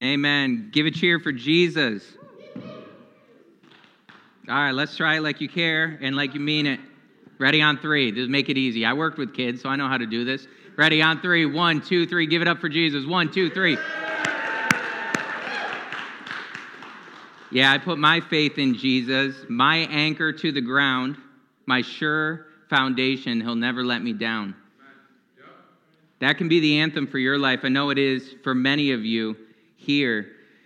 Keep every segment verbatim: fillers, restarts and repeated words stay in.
Amen. Give a cheer for Jesus. All right, let's try it like you care and like you mean it. Ready on three. Just make it easy. I worked with kids, so I know how to do this. Ready on three. One, two, three. Give it up for Jesus. One, two, three. Yeah, I put my faith in Jesus, my anchor to the ground, my sure foundation. He'll never let me down. That can be the anthem for your life. I know it is for many of you here.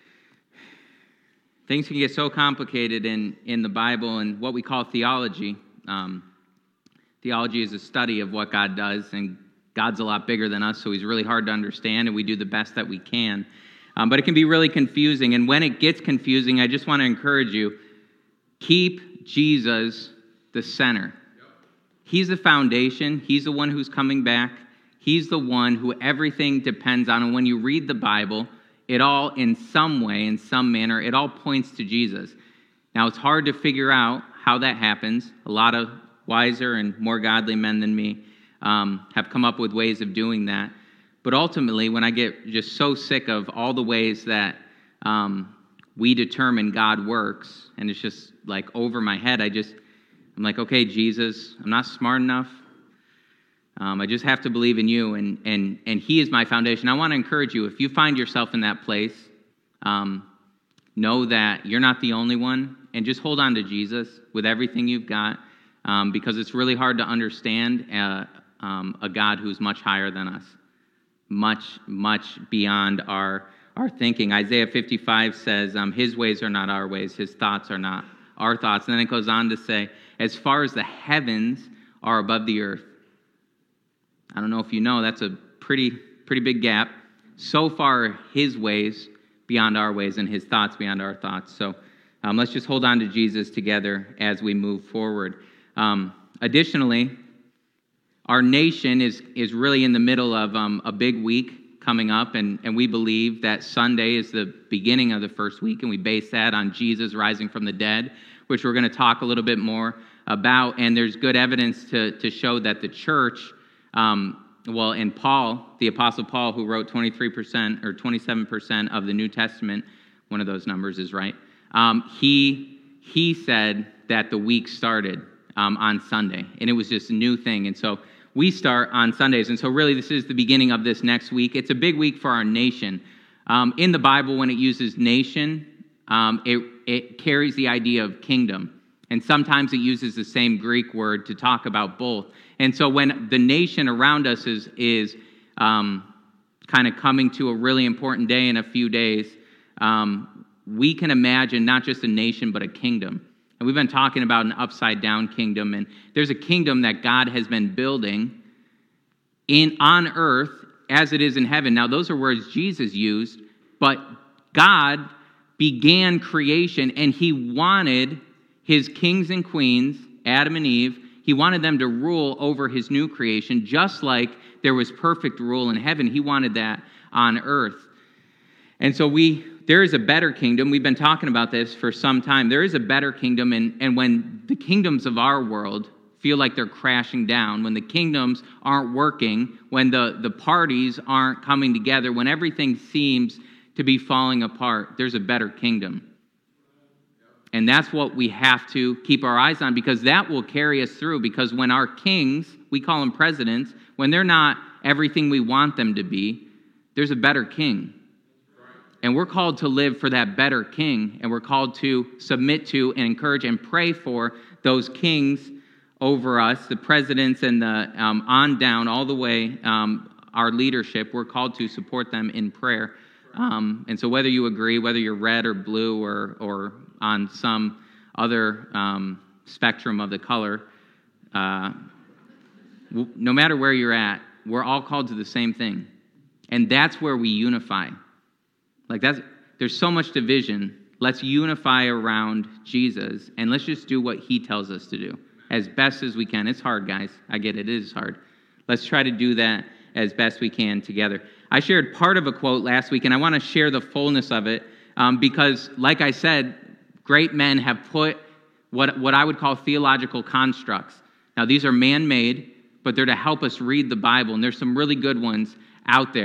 Things can get so complicated in, in the Bible and what we call theology. Um, theology is a study of what God does, and God's a lot bigger than us, so he's really hard to understand, and we do the best that we can. Um, but it can be really confusing, and when it gets confusing, I just want to encourage you, keep Jesus the center. He's the foundation. He's the one who's coming back. He's the one who everything depends on, and when you read the Bible, it all, in some way, in some manner, it all points to Jesus. Now, it's hard to figure out how that happens. A lot of wiser and more godly men than me um, have come up with ways of doing that. But ultimately, when I get just so sick of all the ways that um, we determine God works, and it's just like over my head, I just, I'm like, okay, Jesus, I'm not smart enough. Um, I just have to believe in you, and and and he is my foundation. I want to encourage you, if you find yourself in that place, um, know that you're not the only one, and just hold on to Jesus with everything you've got, um, because it's really hard to understand uh, um, a God who's much higher than us, much, much beyond our, our thinking. Isaiah fifty-five says, um, his ways are not our ways, his thoughts are not our thoughts. And then it goes on to say, as far as the heavens are above the earth. I don't know if you know, that's a pretty pretty big gap. So far, his ways beyond our ways and his thoughts beyond our thoughts. So um, let's just hold on to Jesus together as we move forward. Um, additionally, our nation is is really in the middle of um, a big week coming up, and, and we believe that Sunday is the beginning of the first week, and we base that on Jesus rising from the dead, which we're going to talk a little bit more about. And there's good evidence to, to show that the church Um, well, and Paul, the Apostle Paul, who wrote twenty-three percent or twenty-seven percent of the New Testament, one of those numbers is right, um, he he said that the week started um, on Sunday, and it was just a new thing. And so we start on Sundays, and so really this is the beginning of this next week. It's a big week for our nation. Um, in the Bible, when it uses nation, um, it, it carries the idea of kingdom. And sometimes it uses the same Greek word to talk about both. And so when the nation around us is is um, kind of coming to a really important day in a few days, um, we can imagine not just a nation, but a kingdom. And we've been talking about an upside-down kingdom. And there's a kingdom that God has been building in on earth as it is in heaven. Now, those are words Jesus used, but God began creation, and he wanted his kings and queens, Adam and Eve, he wanted them to rule over his new creation, just like there was perfect rule in heaven. He wanted that on earth. And so we, there is a better kingdom. We've been talking about this for some time. There is a better kingdom, and, and when the kingdoms of our world feel like they're crashing down, when the kingdoms aren't working, when the, the parties aren't coming together, when everything seems to be falling apart, there's a better kingdom. And that's what we have to keep our eyes on, because that will carry us through. Because when our kings, we call them presidents, when they're not everything we want them to be, there's a better king. And we're called to live for that better king, and we're called to submit to and encourage and pray for those kings over us, the presidents and the um, on down, all the way, um, our leadership. We're called to support them in prayer. Um, and so whether you agree, whether you're red or blue or or on some other um, spectrum of the color, uh, w- no matter where you're at, we're all called to the same thing. And that's where we unify. Like that's, there's so much division. Let's unify around Jesus, and let's just do what he tells us to do as best as we can. It's hard, guys. I get it. It is hard. Let's try to do that as best we can together. I shared part of a quote last week, and I want to share the fullness of it um, because, like I said, great men have put what, what I would call theological constructs. Now, these are man-made, but they're to help us read the Bible, and there's some really good ones out there.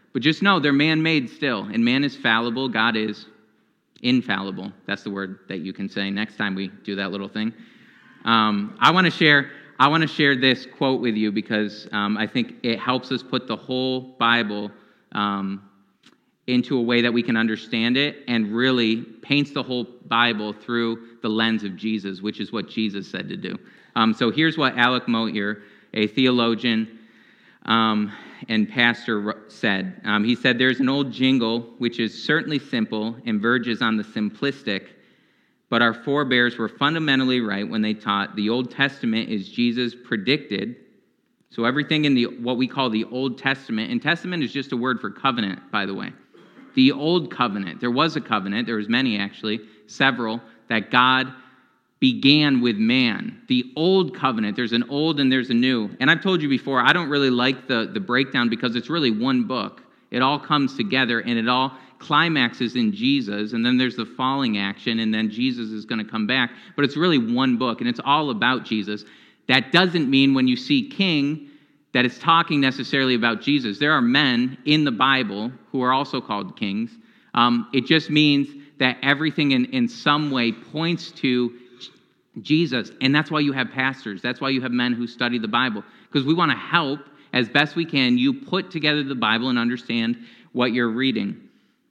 But just know they're man-made still, and man is fallible. God is infallible. That's the word that you can say next time we do that little thing. Um, I want to share. I want to share this quote with you because um, I think it helps us put the whole Bible um, into a way that we can understand it, and really paints the whole Bible through the lens of Jesus, which is what Jesus said to do. Um, so here's what Alec Motyer, a theologian um, and pastor, said. Um, he said, "There's an old jingle which is certainly simple and verges on the simplistic, but our forebears were fundamentally right when they taught the Old Testament is Jesus predicted." So everything in the what we call the Old Testament, and testament is just a word for covenant, by the way. The Old Covenant. There was a covenant. There was many, actually, several, that God began with man. The Old Covenant. There's an old and there's a new. And I've told you before, I don't really like the, the breakdown because it's really one book. It all comes together and it all climaxes in Jesus, and then there's the falling action, and then Jesus is going to come back. But it's really one book, and it's all about Jesus. That doesn't mean when you see king that it's talking necessarily about Jesus. There are men in the Bible who are also called kings. Um, it just means that everything in, in some way points to Jesus, and that's why you have pastors. That's why you have men who study the Bible, because we want to help as best we can you put together the Bible and understand what you're reading.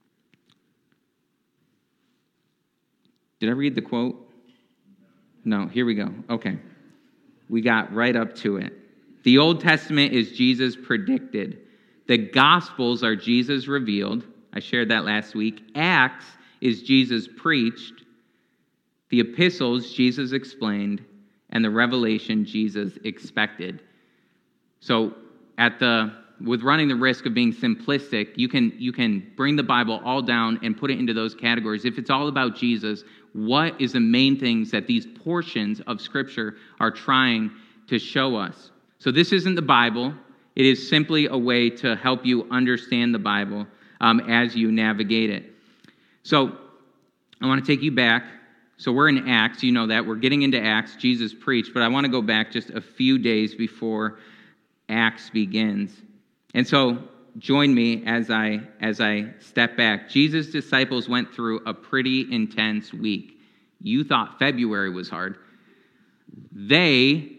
Did I read the quote? No, here we go. Okay. We got right up to it. The Old Testament is Jesus predicted. The Gospels are Jesus revealed. I shared that last week. Acts is Jesus preached. The epistles, Jesus explained. And the revelation, Jesus expected. So at the with running the risk of being simplistic, you can you can bring the Bible all down and put it into those categories. If it's all about Jesus, what is the main things that these portions of Scripture are trying to show us? So this isn't the Bible. It is simply a way to help you understand the Bible um, as you navigate it. So I want to take you back. So we're in Acts. You know that. We're getting into Acts. Jesus preached. But I want to go back just a few days before Acts begins. And so join me as I as I step back. Jesus' disciples went through a pretty intense week. You thought February was hard. They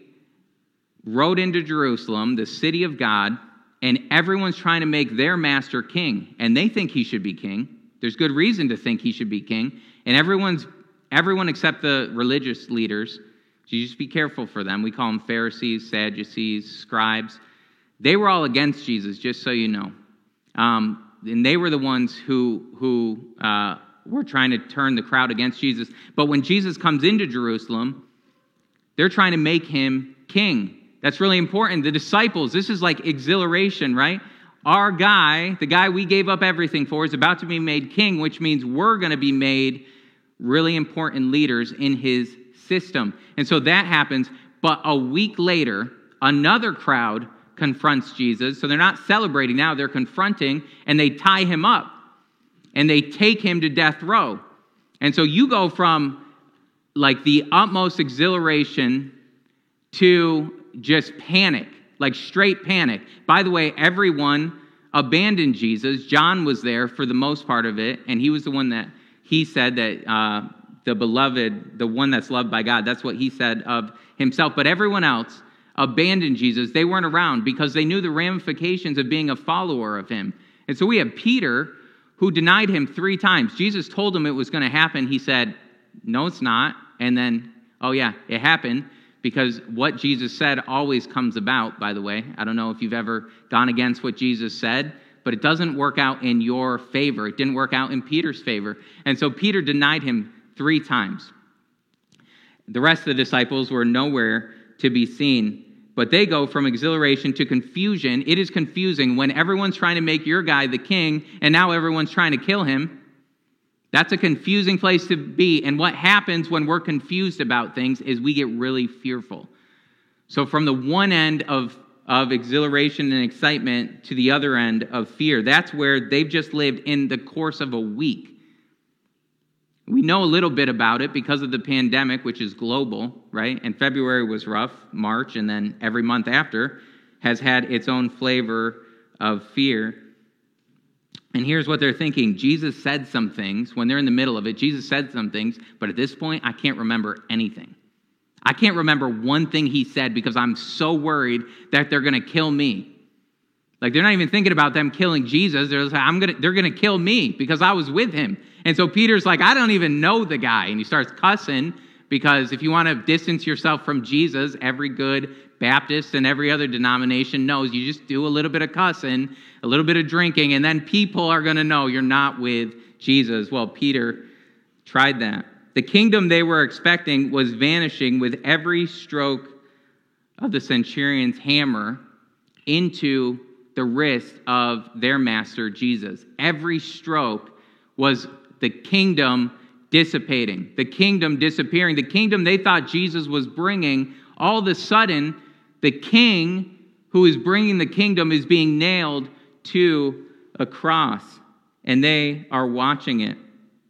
rode into Jerusalem, the city of God, and everyone's trying to make their master king, and they think he should be king. There's good reason to think he should be king, and everyone's everyone except the religious leaders. So you just be careful for them. We call them Pharisees, Sadducees, scribes. They were all against Jesus, just so you know. Um, and they were the ones who, who uh, were trying to turn the crowd against Jesus. But when Jesus comes into Jerusalem, they're trying to make him king. That's really important. The disciples, this is like exhilaration, right? Our guy, the guy we gave up everything for, is about to be made king, which means we're going to be made really important leaders in his system. And so that happens. But a week later, another crowd confronts Jesus. So they're not celebrating now, they're confronting, and they tie him up. And they take him to death row. And so you go from like the utmost exhilaration to just panic, like straight panic. By the way, everyone abandoned Jesus. John was there for the most part of it, and he was the one that he said that uh, the beloved, the one that's loved by God, that's what he said of himself. But everyone else abandoned Jesus. They weren't around because they knew the ramifications of being a follower of him. And so we have Peter, who denied him three times. Jesus told him it was going to happen. He said, no, it's not. And then, oh yeah, it happened. Because what Jesus said always comes about, by the way. I don't know if you've ever gone against what Jesus said, but it doesn't work out in your favor. It didn't work out in Peter's favor. And so Peter denied him three times. The rest of the disciples were nowhere to be seen, but they go from exhilaration to confusion. It is confusing when everyone's trying to make your guy the king, and now everyone's trying to kill him. That's a confusing place to be. And what happens when we're confused about things is we get really fearful. So from the one end of, of exhilaration and excitement to the other end of fear, that's where they've just lived in the course of a week. We know a little bit about it because of the pandemic, which is global, right? And February was rough, March, and then every month after has had its own flavor of fear. And here's what they're thinking. Jesus said some things. When they're in the middle of it, Jesus said some things, but at this point, I can't remember anything. I can't remember one thing he said because I'm so worried that they're going to kill me. Like, they're not even thinking about them killing Jesus. They're like, I'm gonna, they're going to kill me because I was with him. And so Peter's like, I don't even know the guy. And he starts cussing because if you want to distance yourself from Jesus, every good Baptist and every other denomination knows you just do a little bit of cussing, a little bit of drinking, and then people are going to know you're not with Jesus. Well, Peter tried that. The kingdom they were expecting was vanishing with every stroke of the centurion's hammer into the wrist of their master, Jesus. Every stroke was the kingdom dissipating, the kingdom disappearing, the kingdom they thought Jesus was bringing. All of a sudden, the king who is bringing the kingdom is being nailed to a cross, and they are watching it.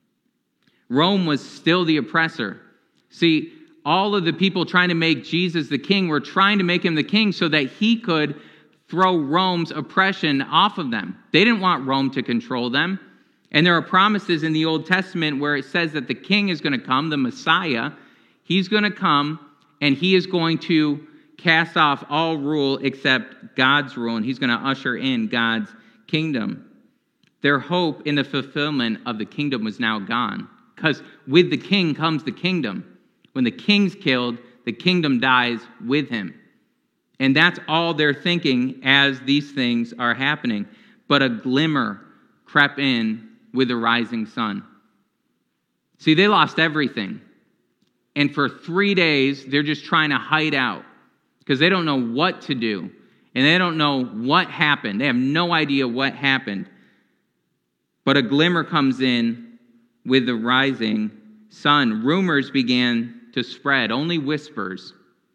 Rome was still the oppressor. See, all of the people trying to make Jesus the king were trying to make him the king so that he could throw Rome's oppression off of them. They didn't want Rome to control them. And there are promises in the Old Testament where it says that the king is going to come, the Messiah. He's going to come, and he is going to cast off all rule except God's rule, and he's going to usher in God's kingdom. Their hope in the fulfillment of the kingdom was now gone, because with the king comes the kingdom. When the king's killed, the kingdom dies with him. And that's all they're thinking as these things are happening. But a glimmer crept in with the rising sun. See, they lost everything. And for three days, they're just trying to hide out because they don't know what to do. And they don't know what happened. They have no idea what happened. But a glimmer comes in with the rising sun. Rumors began to spread, only whispers.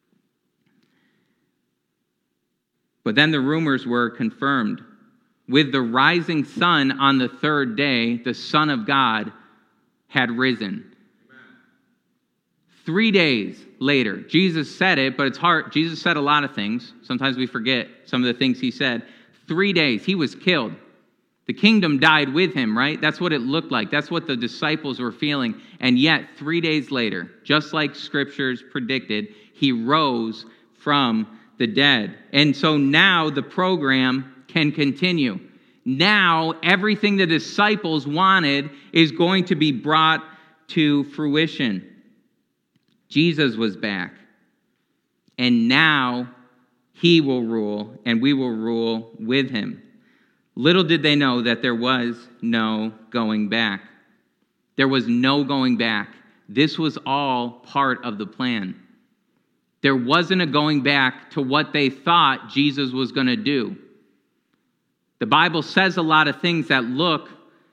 But then the rumors were confirmed. With the rising sun on the third day, the Son of God had risen. Amen. Three days later, Jesus said it, but it's hard. Jesus said a lot of things. Sometimes we forget some of the things he said. Three days, he was killed. The kingdom died with him, right? That's what it looked like. That's what the disciples were feeling. And yet, three days later, just like scriptures predicted, he rose from the dead. And so now the program can continue. Now everything the disciples wanted is going to be brought to fruition. Jesus was back. And now he will rule, and we will rule with him. Little did they know that there was no going back. There was no going back. This was all part of the plan. There wasn't a going back to what they thought Jesus was going to do. The Bible says a lot of things that look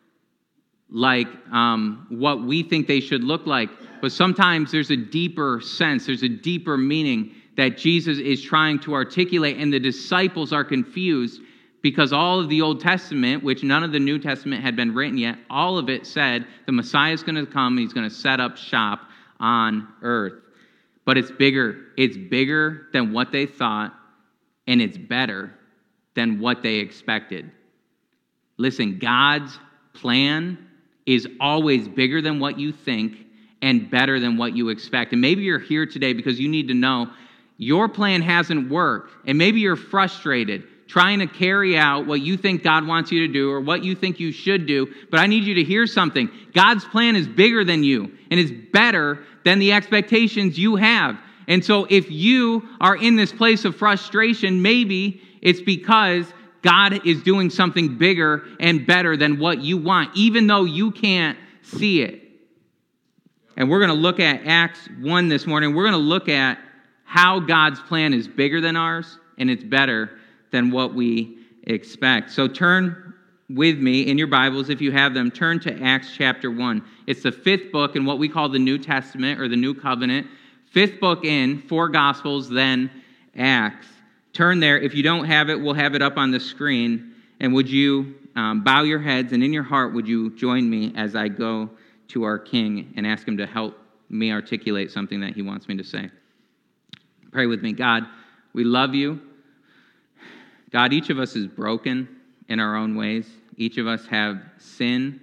like um, what we think they should look like, but sometimes there's a deeper sense, there's a deeper meaning that Jesus is trying to articulate, and the disciples are confused because all of the Old Testament, which none of the New Testament had been written yet, all of it said the Messiah is going to come, he's going to set up shop on earth. But it's bigger. It's bigger than what they thought, and it's better than what they expected. Listen, God's plan is always bigger than what you think and better than what you expect. And maybe you're here today because you need to know your plan hasn't worked, and maybe you're frustrated trying to carry out what you think God wants you to do or what you think you should do. But I need you to hear something. God's plan is bigger than you, and is better than the expectations you have. And so if you are in this place of frustration, maybe it's because God is doing something bigger and better than what you want, even though you can't see it. And we're going to look at Acts one this morning. We're going to look at how God's plan is bigger than ours, and it's better than what we expect. So turn with me in your Bibles, if you have them, turn to Acts chapter one. It's the fifth book in what we call the New Testament or the New Covenant. Fifth book in, four Gospels, then Acts. Turn there. If you don't have it, we'll have it up on the screen. And would you um, bow your heads, and in your heart, would you join me as I go to our King and ask him to help me articulate something that he wants me to say. Pray with me. God, we love you. God, each of us is broken in our own ways. Each of us have sin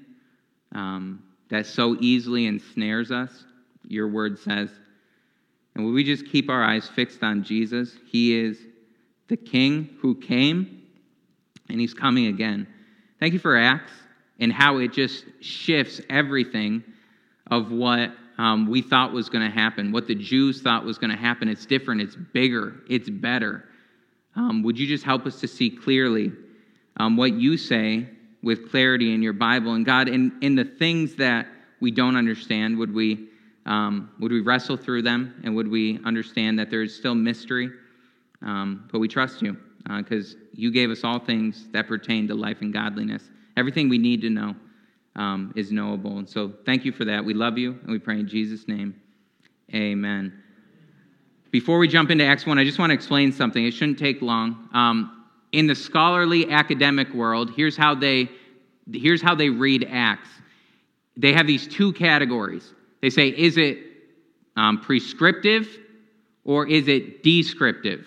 um, that so easily ensnares us, your word says. And will we just keep our eyes fixed on Jesus? He is the King who came, and he's coming again. Thank you for Acts and how it just shifts everything of what um, we thought was going to happen, what the Jews thought was going to happen. It's different, it's bigger, it's better. Um, would you just help us to see clearly um, what you say with clarity in your Bible? And God, in, in the things that we don't understand, would we um, would we wrestle through them, and would we understand that there is still mystery? Um, but we trust you, because uh, you gave us all things that pertain to life and godliness. Everything we need to know um, is knowable. And so thank you for that. We love you, and we pray in Jesus' name. Amen. Before we jump into Acts one, I just want to explain something. It shouldn't take long. Um, in the scholarly academic world, here's how they here's how they read Acts. They have these two categories. They say, is it um, prescriptive or is it descriptive?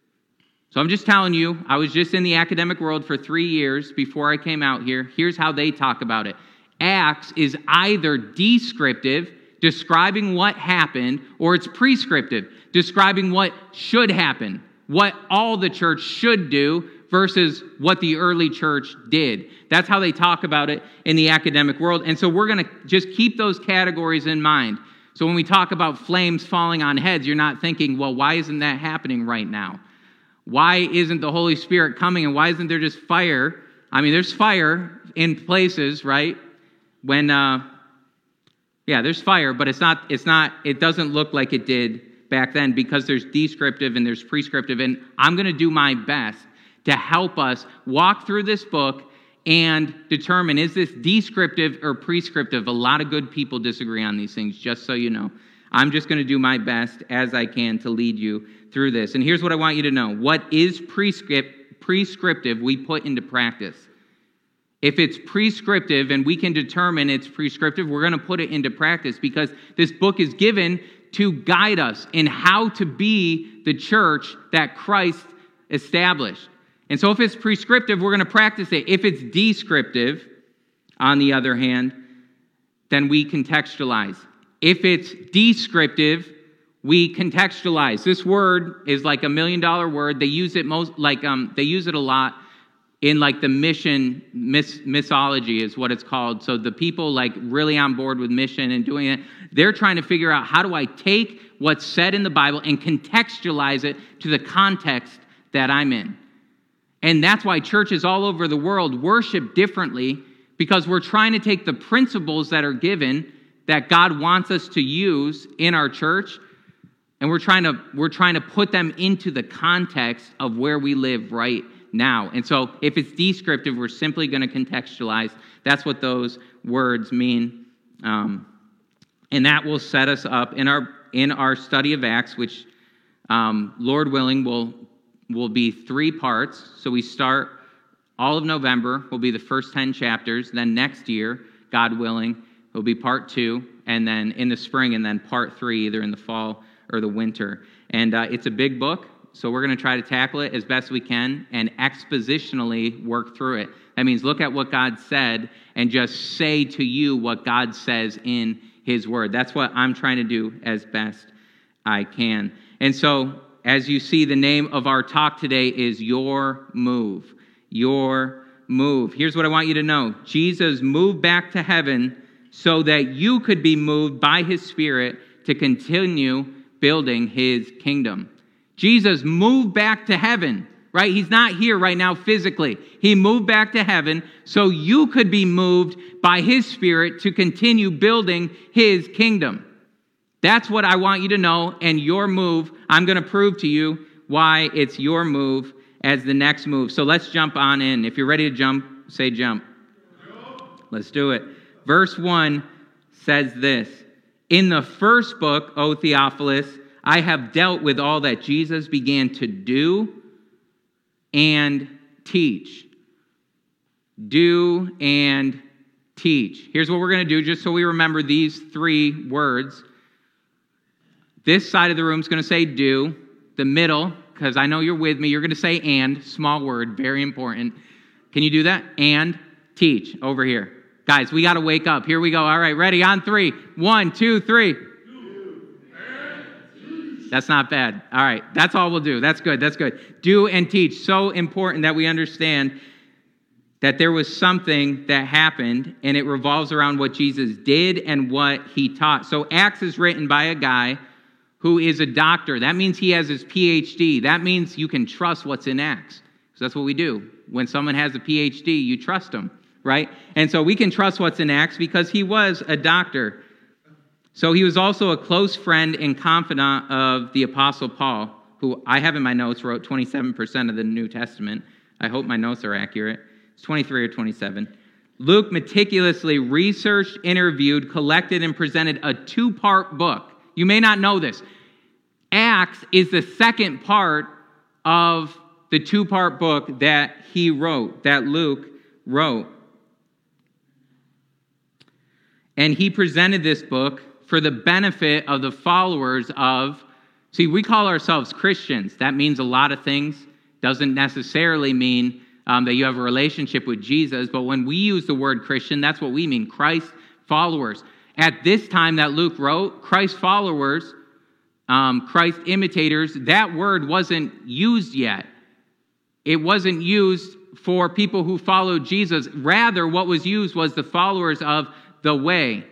So I'm just telling you, I was just in the academic world for three years before I came out here. Here's how they talk about it. Acts is either descriptive, describing what happened, or it's prescriptive, describing what should happen, what all the church should do versus what the early church did. That's how they talk about it in the academic world. And so we're going to just keep those categories in mind. So when we talk about flames falling on heads, you're not thinking, well, why isn't that happening right now? Why isn't the Holy Spirit coming, and why isn't there just fire? I mean, there's fire in places, right? When, uh, yeah, there's fire, but it's not, it's not, it doesn't look like it did back then, because there's descriptive and there's prescriptive. And I'm going to do my best to help us walk through this book and determine, is this descriptive or prescriptive? A lot of good people disagree on these things, just so you know. I'm just going to do my best as I can to lead you through this. And here's what I want you to know. What is prescript, prescriptive, we put into practice. If it's prescriptive and we can determine it's prescriptive, we're going to put it into practice, because this book is given to guide us in how to be the church that Christ established. And so if it's prescriptive, we're going to practice it. If it's descriptive, on the other hand, then we contextualize. If it's descriptive, we contextualize. This word is like a million dollar word. They use it most like um they use it a lot in like the mission miss, missology is what it's called. So the people like really on board with mission and doing it, they're trying to figure out, how do I take what's said in the Bible and contextualize it to the context that I'm in? And that's why churches all over the world worship differently, because we're trying to take the principles that are given that God wants us to use in our church, and we're trying to we're trying to put them into the context of where we live right now. And so if it's descriptive, we're simply going to contextualize. That's what those words mean. Um, and that will set us up in our in our study of Acts, which, um, Lord willing, will will be three parts. So we start all of November, will be the first ten chapters. Then next year, God willing, will be part two. And then in the spring, and then part three, either in the fall or the winter. And uh, it's a big book, so we're going to try to tackle it as best we can and expositionally work through it. That means look at what God said and just say to you what God says in His Word. That's what I'm trying to do as best I can. And so, as you see, the name of our talk today is Your Move. Your Move. Here's what I want you to know. Jesus moved back to heaven so that you could be moved by His Spirit to continue building His kingdom. Jesus moved back to heaven, right? He's not here right now physically. He moved back to heaven so you could be moved by His Spirit to continue building His kingdom. That's what I want you to know. And your move, I'm going to prove to you why it's your move as the next move. So let's jump on in. If you're ready to jump, say jump. Let's do it. Verse one says this. In the first book, O Theophilus, I have dealt with all that Jesus began to do and teach. Do and teach. Here's what we're going to do, just so we remember these three words. This side of the room is going to say do. The middle, because I know you're with me, you're going to say and. Small word, very important. Can you do that? And. teach. Over here. Guys, we got to wake up. Here we go. All right, ready? On three. One, two, three. That's not bad. All right, that's all we'll do. That's good. That's good. Do and teach. So important that we understand that there was something that happened, and it revolves around what Jesus did and what he taught. So Acts is written by a guy who is a doctor. That means he has his P H D. That means you can trust what's in Acts. So that's what we do. When someone has a P H D, you trust them, right? And so we can trust what's in Acts because he was a doctor. So he was also a close friend and confidant of the Apostle Paul, who I have in my notes wrote twenty-seven percent of the New Testament. I hope my notes are accurate. It's twenty-three or twenty-seven. Luke meticulously researched, interviewed, collected, and presented a two-part book. You may not know this. Acts is the second part of the two-part book that he wrote, that Luke wrote. And he presented this book for the benefit of the followers of, see, we call ourselves Christians. That means a lot of things. Doesn't necessarily mean um, that you have a relationship with Jesus, but when we use the word Christian, that's what we mean, Christ followers. At this time that Luke wrote, Christ followers, um, Christ imitators, that word wasn't used yet. It wasn't used for people who followed Jesus. Rather, what was used was the followers of the way.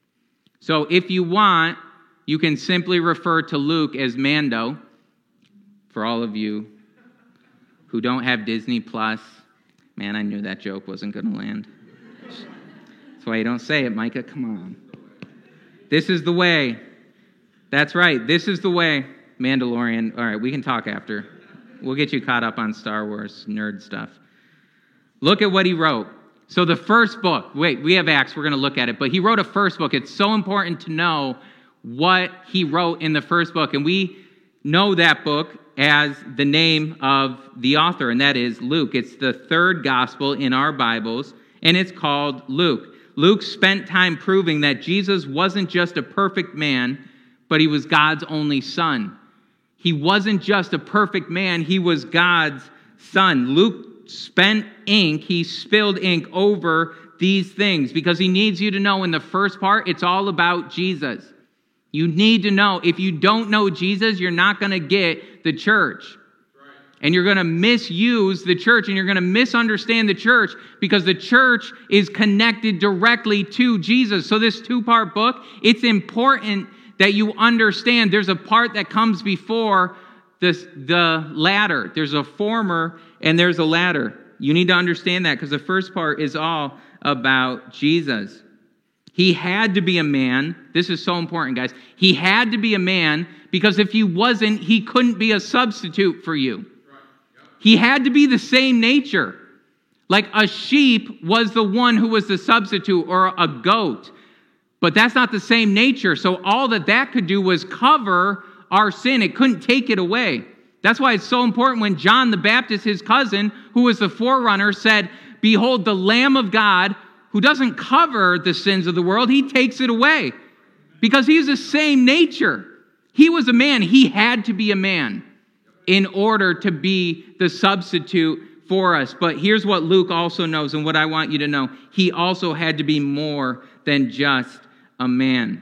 So if you want, you can simply refer to Luke as Mando. For all of you who don't have Disney Plus, man, I knew that joke wasn't going to land. That's why you don't say it, Micah. Come on. This is the way. That's right. This is the way. Mandalorian. All right, we can talk after. We'll get you caught up on Star Wars nerd stuff. Look at what he wrote. So the first book, wait, we have Acts, we're going to look at it, but he wrote a first book. It's so important to know what he wrote in the first book, and we know that book as the name of the author, and that is Luke. It's the third gospel in our Bibles, and it's called Luke. Luke spent time proving that Jesus wasn't just a perfect man, but he was God's only son. He wasn't just a perfect man, he was God's son. Luke spent ink, he spilled ink over these things because he needs you to know in the first part, it's all about Jesus. You need to know, if you don't know Jesus, you're not going to get the church. Right. And you're going to misuse the church, and you're going to misunderstand the church because the church is connected directly to Jesus. So this two-part book, it's important that you understand there's a part that comes before this, the latter. There's a former and there's a latter. You need to understand that because the first part is all about Jesus. He had to be a man. This is so important, guys. He had to be a man because if he wasn't, he couldn't be a substitute for you. He had to be the same nature. Like a sheep was the one who was the substitute, or a goat. But that's not the same nature. So all that that could do was cover our sin. It couldn't take it away. That's why it's so important when John the Baptist, his cousin, who was the forerunner, said, "Behold, the Lamb of God, who doesn't cover the sins of the world, he takes it away." Because he's the same nature. He was a man. He had to be a man in order to be the substitute for us. But here's what Luke also knows, and what I want you to know. He also had to be more than just a man.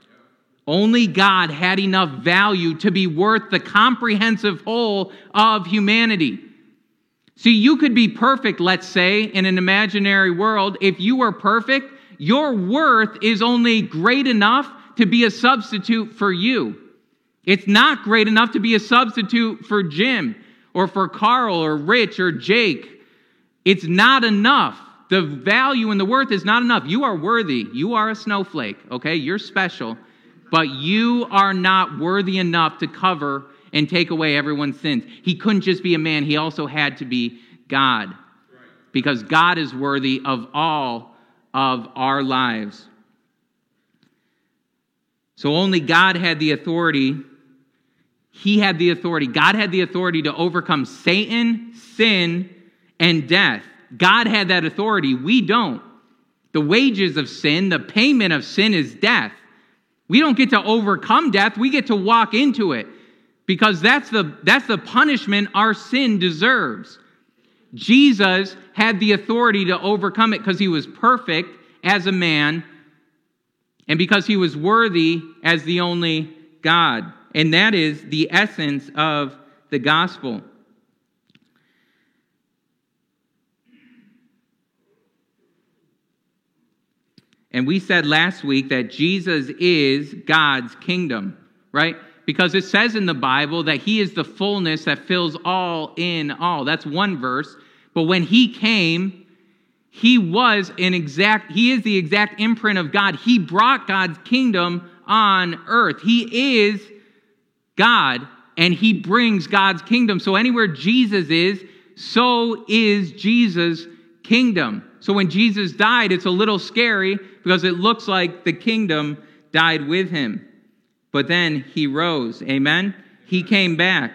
Only God had enough value to be worth the comprehensive whole of humanity. See, you could be perfect, let's say, in an imaginary world. If you were perfect, your worth is only great enough to be a substitute for you. It's not great enough to be a substitute for Jim or for Carl or Rich or Jake. It's not enough. The value and the worth is not enough. You are worthy. You are a snowflake, okay? You're special. But you are not worthy enough to cover and take away everyone's sins. He couldn't just be a man. He also had to be God. Because God is worthy of all of our lives. So only God had the authority. He had the authority. God had the authority to overcome Satan, sin, and death. God had that authority. We don't. The wages of sin, the payment of sin is death. We don't get to overcome death. We get to walk into it because that's the, that's the punishment our sin deserves. Jesus had the authority to overcome it because he was perfect as a man and because he was worthy as the only God. And that is the essence of the gospel. And we said last week that Jesus is God's kingdom, right? Because it says in the Bible that he is the fullness that fills all in all. That's one verse. But when he came, he was an exact, he is the exact imprint of God. He brought God's kingdom on earth. He is God, and he brings God's kingdom. So anywhere Jesus is, so is Jesus' kingdom. So when Jesus died, it's a little scary because it looks like the kingdom died with him. But then he rose. Amen? He came back.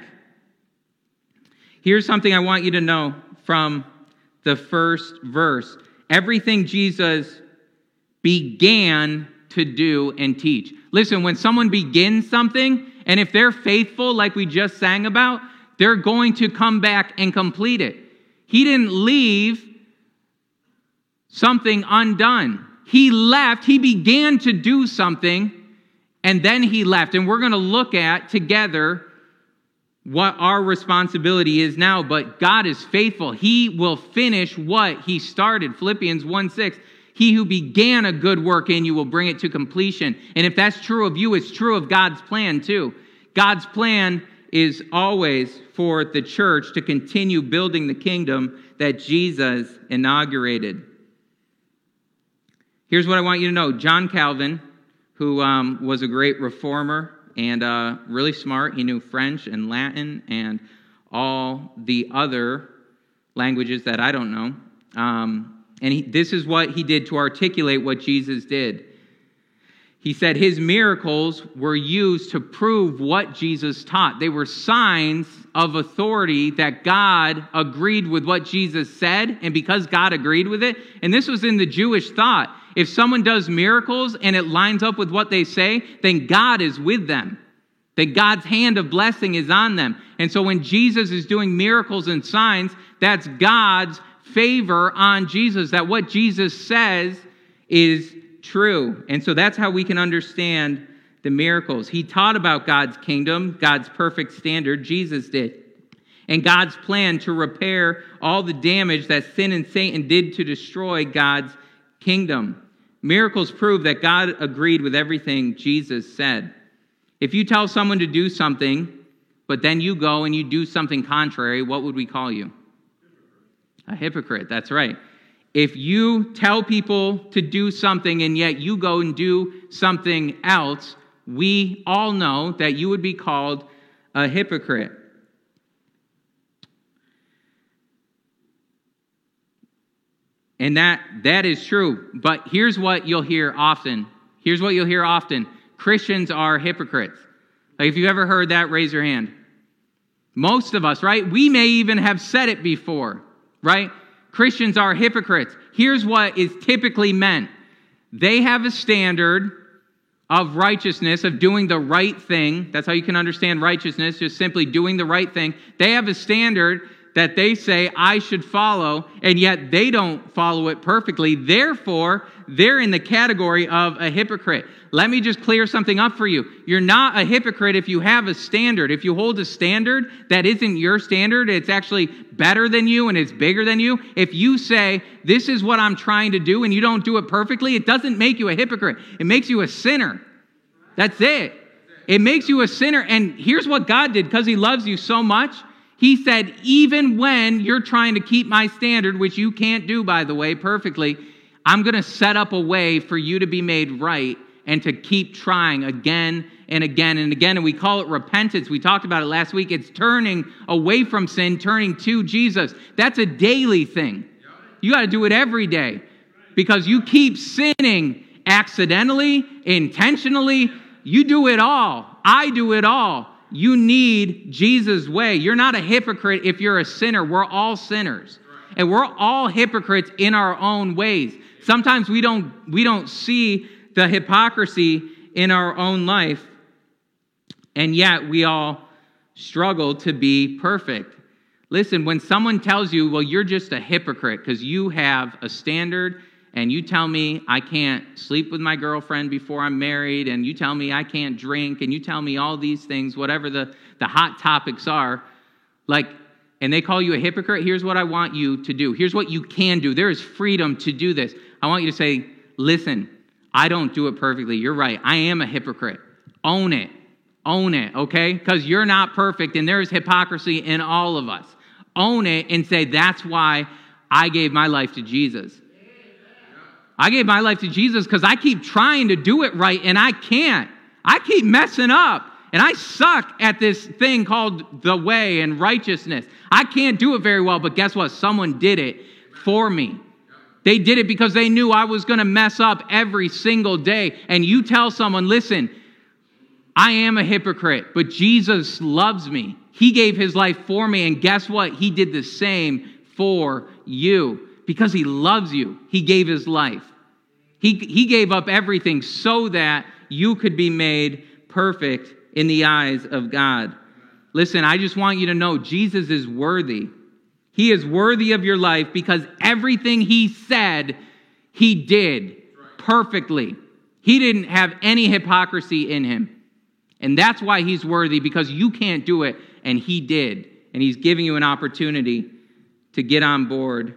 Here's something I want you to know from the first verse. Everything Jesus began to do and teach. Listen, when someone begins something, and if they're faithful, like we just sang about, they're going to come back and complete it. He didn't leave something undone. He left, he began to do something, and then he left. And we're going to look at together what our responsibility is now. But God is faithful. He will finish what he started. Philippians one six. He who began a good work in you will bring it to completion. And if that's true of you, it's true of God's plan too. God's plan is always for the church to continue building the kingdom that Jesus inaugurated. Here's what I want you to know. John Calvin, who um, was a great reformer and uh, really smart. He knew French and Latin and all the other languages that I don't know. Um, and he, this is what he did to articulate what Jesus did. He said his miracles were used to prove what Jesus taught. They were signs of authority that God agreed with what Jesus said, and because God agreed with it, and this was in the Jewish thought, if someone does miracles and it lines up with what they say, then God is with them. That God's hand of blessing is on them. And so when Jesus is doing miracles and signs, that's God's favor on Jesus, that what Jesus says is true. And so that's how we can understand the miracles. He taught about God's kingdom, God's perfect standard, Jesus did, and God's plan to repair all the damage that sin and Satan did to destroy God's kingdom. Miracles prove that God agreed with everything Jesus said. If you tell someone to do something, but then you go and you do something contrary, what would we call you? A hypocrite, that's right. If you tell people to do something and yet you go and do something else, we all know that you would be called a hypocrite. And that that is true. But here's what you'll hear often. Here's what you'll hear often. Christians are hypocrites. Like if you ever heard that, raise your hand. Most of us, right? We may even have said it before, right? Christians are hypocrites. Here's what is typically meant. They have a standard of righteousness, of doing the right thing. That's how you can understand righteousness, just simply doing the right thing. They have a standard that they say I should follow, and yet they don't follow it perfectly. Therefore, they're in the category of a hypocrite. Let me just clear something up for you. You're not a hypocrite if you have a standard. If you hold a standard that isn't your standard, it's actually better than you and it's bigger than you. If you say, this is what I'm trying to do, and you don't do it perfectly, it doesn't make you a hypocrite. It makes you a sinner. That's it. It makes you a sinner. And here's what God did, because he loves you so much. He said, even when you're trying to keep my standard, which you can't do, by the way, perfectly, I'm going to set up a way for you to be made right and to keep trying again and again and again. And we call it repentance. We talked about it last week. It's turning away from sin, turning to Jesus. That's a daily thing. You got to do it every day because you keep sinning accidentally, intentionally. You do it all. I do it all. You need Jesus' way. You're not a hypocrite if you're a sinner. We're all sinners. And we're all hypocrites in our own ways. Sometimes we don't we don't see the hypocrisy in our own life, and yet we all struggle to be perfect. Listen, when someone tells you, well, you're just a hypocrite because you have a standard and you tell me I can't sleep with my girlfriend before I'm married, and you tell me I can't drink, and you tell me all these things, whatever the, the hot topics are, like, and they call you a hypocrite, here's what I want you to do. Here's what you can do. There is freedom to do this. I want you to say, listen, I don't do it perfectly. You're right. I am a hypocrite. Own it. Own it, okay? Because you're not perfect, and there is hypocrisy in all of us. Own it and say, that's why I gave my life to Jesus. I gave my life to Jesus because I keep trying to do it right, and I can't. I keep messing up, and I suck at this thing called the way and righteousness. I can't do it very well, but guess what? Someone did it for me. They did it because they knew I was going to mess up every single day. And you tell someone, listen, I am a hypocrite, but Jesus loves me. He gave his life for me, and guess what? He did the same for you. Because he loves you, he gave his life. He, he gave up everything so that you could be made perfect in the eyes of God. Listen, I just want you to know Jesus is worthy. He is worthy of your life because everything he said, he did perfectly. He didn't have any hypocrisy in him. And that's why he's worthy, because you can't do it, and he did. And he's giving you an opportunity to get on board.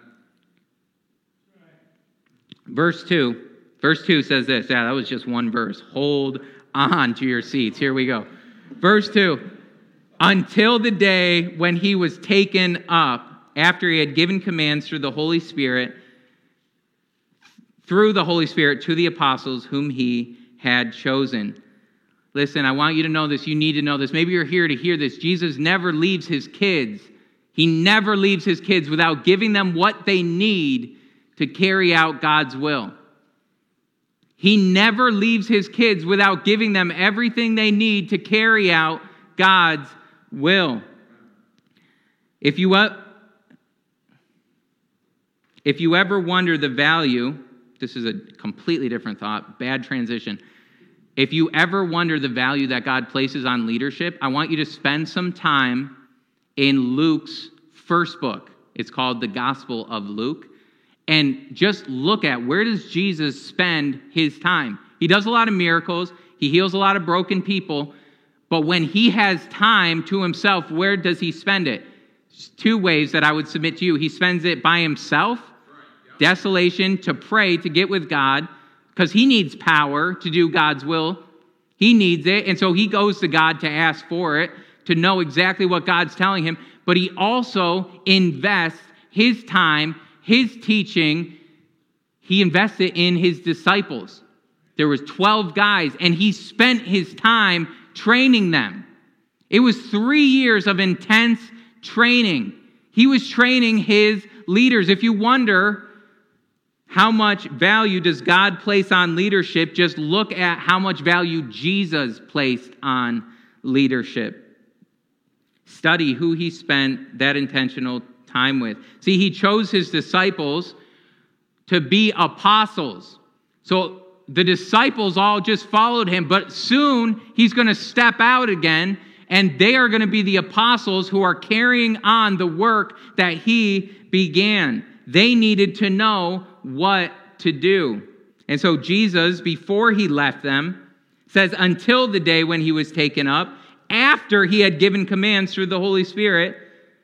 Verse two. Verse two says this. Yeah, that was just one verse. Hold on to your seats. Here we go. Verse two. Until the day when he was taken up, after he had given commands through the Holy Spirit, through the Holy Spirit to the apostles whom he had chosen. Listen, I want you to know this. You need to know this. Maybe you're here to hear this. Jesus never leaves his kids. He never leaves his kids without giving them what they need to carry out God's will. He never leaves his kids without giving them everything they need to carry out God's will. If you, uh, if you ever wonder the value, this is a completely different thought, bad transition. If you ever wonder the value that God places on leadership, I want you to spend some time in Luke's first book. It's called the Gospel of Luke. And just look at, where does Jesus spend his time? He does a lot of miracles. He heals a lot of broken people. But when he has time to himself, where does he spend it? Two ways that I would submit to you. He spends it by himself, desolation, to pray, to get with God, because he needs power to do God's will. He needs it. And so he goes to God to ask for it, to know exactly what God's telling him. But he also invests his time, his teaching, he invested in his disciples. There was twelve guys, and he spent his time training them. It was three years of intense training. He was training his leaders. If you wonder how much value does God place on leadership, just look at how much value Jesus placed on leadership. Study who he spent that intentional time with. See, he chose his disciples to be apostles. So the disciples all just followed him, but soon he's going to step out again, and they are going to be the apostles who are carrying on the work that he began. They needed to know what to do. And so Jesus, before he left them, says until the day when he was taken up, after he had given commands through the Holy Spirit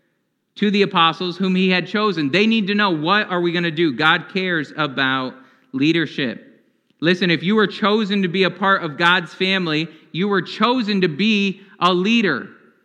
to the apostles whom he had chosen. They need to know, what are we going to do? God cares about leadership. Listen, if you were chosen to be a part of God's family, you were chosen to be a leader.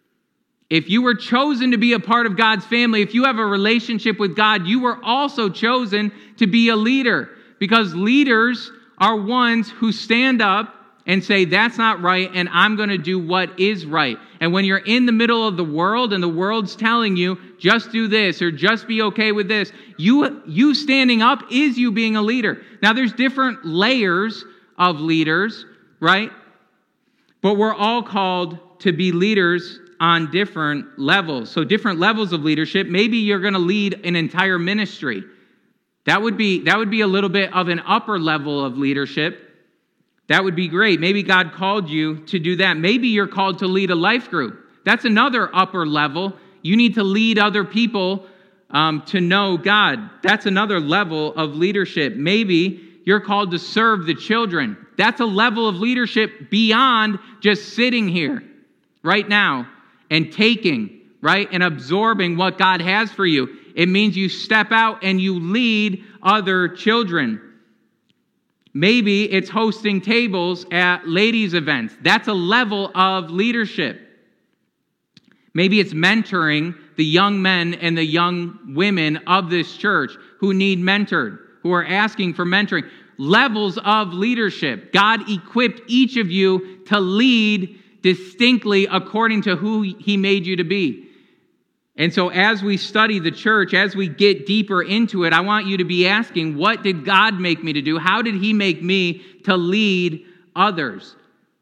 If you were chosen to be a part of God's family, if you have a relationship with God, you were also chosen to be a leader. Because leaders are ones who stand up and say, that's not right, and I'm going to do what is right. And when you're in the middle of the world and the world's telling you, just do this or just be okay with this, you, you standing up is you being a leader. Now, there's different layers of leaders, right? But we're all called to be leaders on different levels. So different levels of leadership. Maybe you're going to lead an entire ministry. That would be, that would be a little bit of an upper level of leadership. That would be great. Maybe God called you to do that. Maybe you're called to lead a life group. That's another upper level. You need to lead other people um, to know God. That's another level of leadership. Maybe you're called to serve the children. That's a level of leadership beyond just sitting here right now and taking, right, and absorbing what God has for you. It means you step out and you lead other children. Maybe it's hosting tables at ladies' events. That's a level of leadership. Maybe it's mentoring the young men and the young women of this church who need mentored, who are asking for mentoring. Levels of leadership. God equipped each of you to lead distinctly according to who He made you to be. And so as we study the church, as we get deeper into it, I want you to be asking, what did God make me to do? How did He make me to lead others?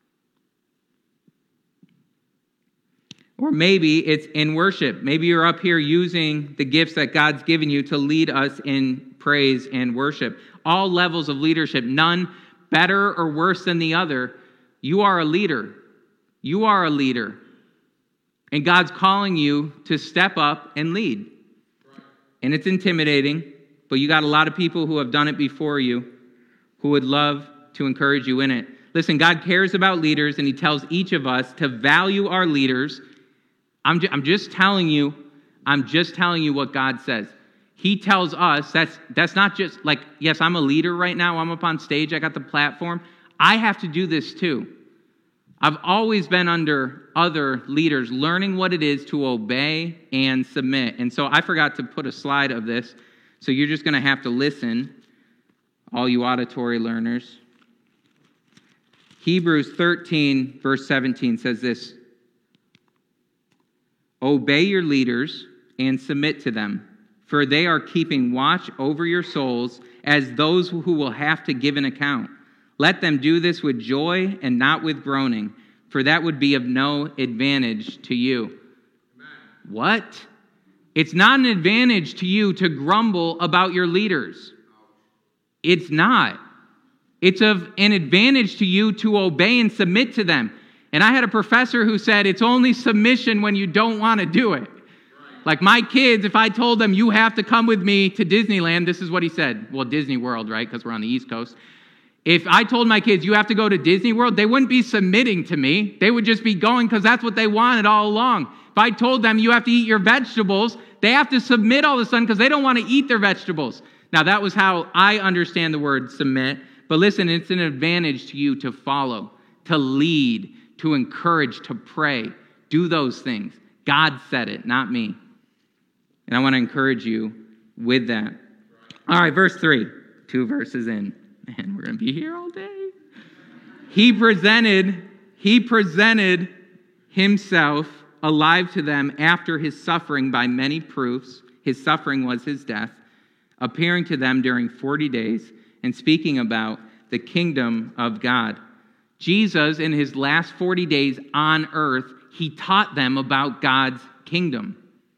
Or maybe it's in worship. Maybe you're up here using the gifts that God's given you to lead us in praise and worship. All levels of leadership, none better or worse than the other. You are a leader. You are a leader. And God's calling you to step up and lead. And it's intimidating, but you got a lot of people who have done it before you who would love to encourage you in it. Listen, God cares about leaders, and He tells each of us to value our leaders. I'm, ju- I'm just telling you, I'm just telling you what God says. He tells us, that's, that's not just like, yes, I'm a leader right now. I'm up on stage. I got the platform. I have to do this too. I've always been under other leaders, learning what it is to obey and submit. And so I forgot to put a slide of this, so you're just going to have to listen, all you auditory learners. Hebrews thirteen, verse seventeen says this: obey your leaders and submit to them, for they are keeping watch over your souls as those who will have to give an account. Let them do this with joy and not with groaning, for that would be of no advantage to you. Amen. What? It's not an advantage to you to grumble about your leaders. It's not. It's of an advantage to you to obey and submit to them. And I had a professor who said it's only submission when you don't want to do it. Right. Like my kids, if I told them, you have to come with me to Disneyland, this is what he said. Well, Disney World, right? Because we're on the East Coast. If I told my kids, you have to go to Disney World, they wouldn't be submitting to me. They would just be going because that's what they wanted all along. If I told them you have to eat your vegetables, they have to submit all of a sudden because they don't want to eat their vegetables. Now, that was how I understand the word submit. But listen, it's an advantage to you to follow, to lead, to encourage, to pray. Do those things. God said it, not me. And I want to encourage you with that. All right, verse three. Two verses in. Man, we're going to be here all day. He presented, he presented himself alive to them after his suffering by many proofs. His suffering was his death, appearing to them during forty days and speaking about the kingdom of God. Jesus, in his last forty days on earth, he taught them about God's kingdom.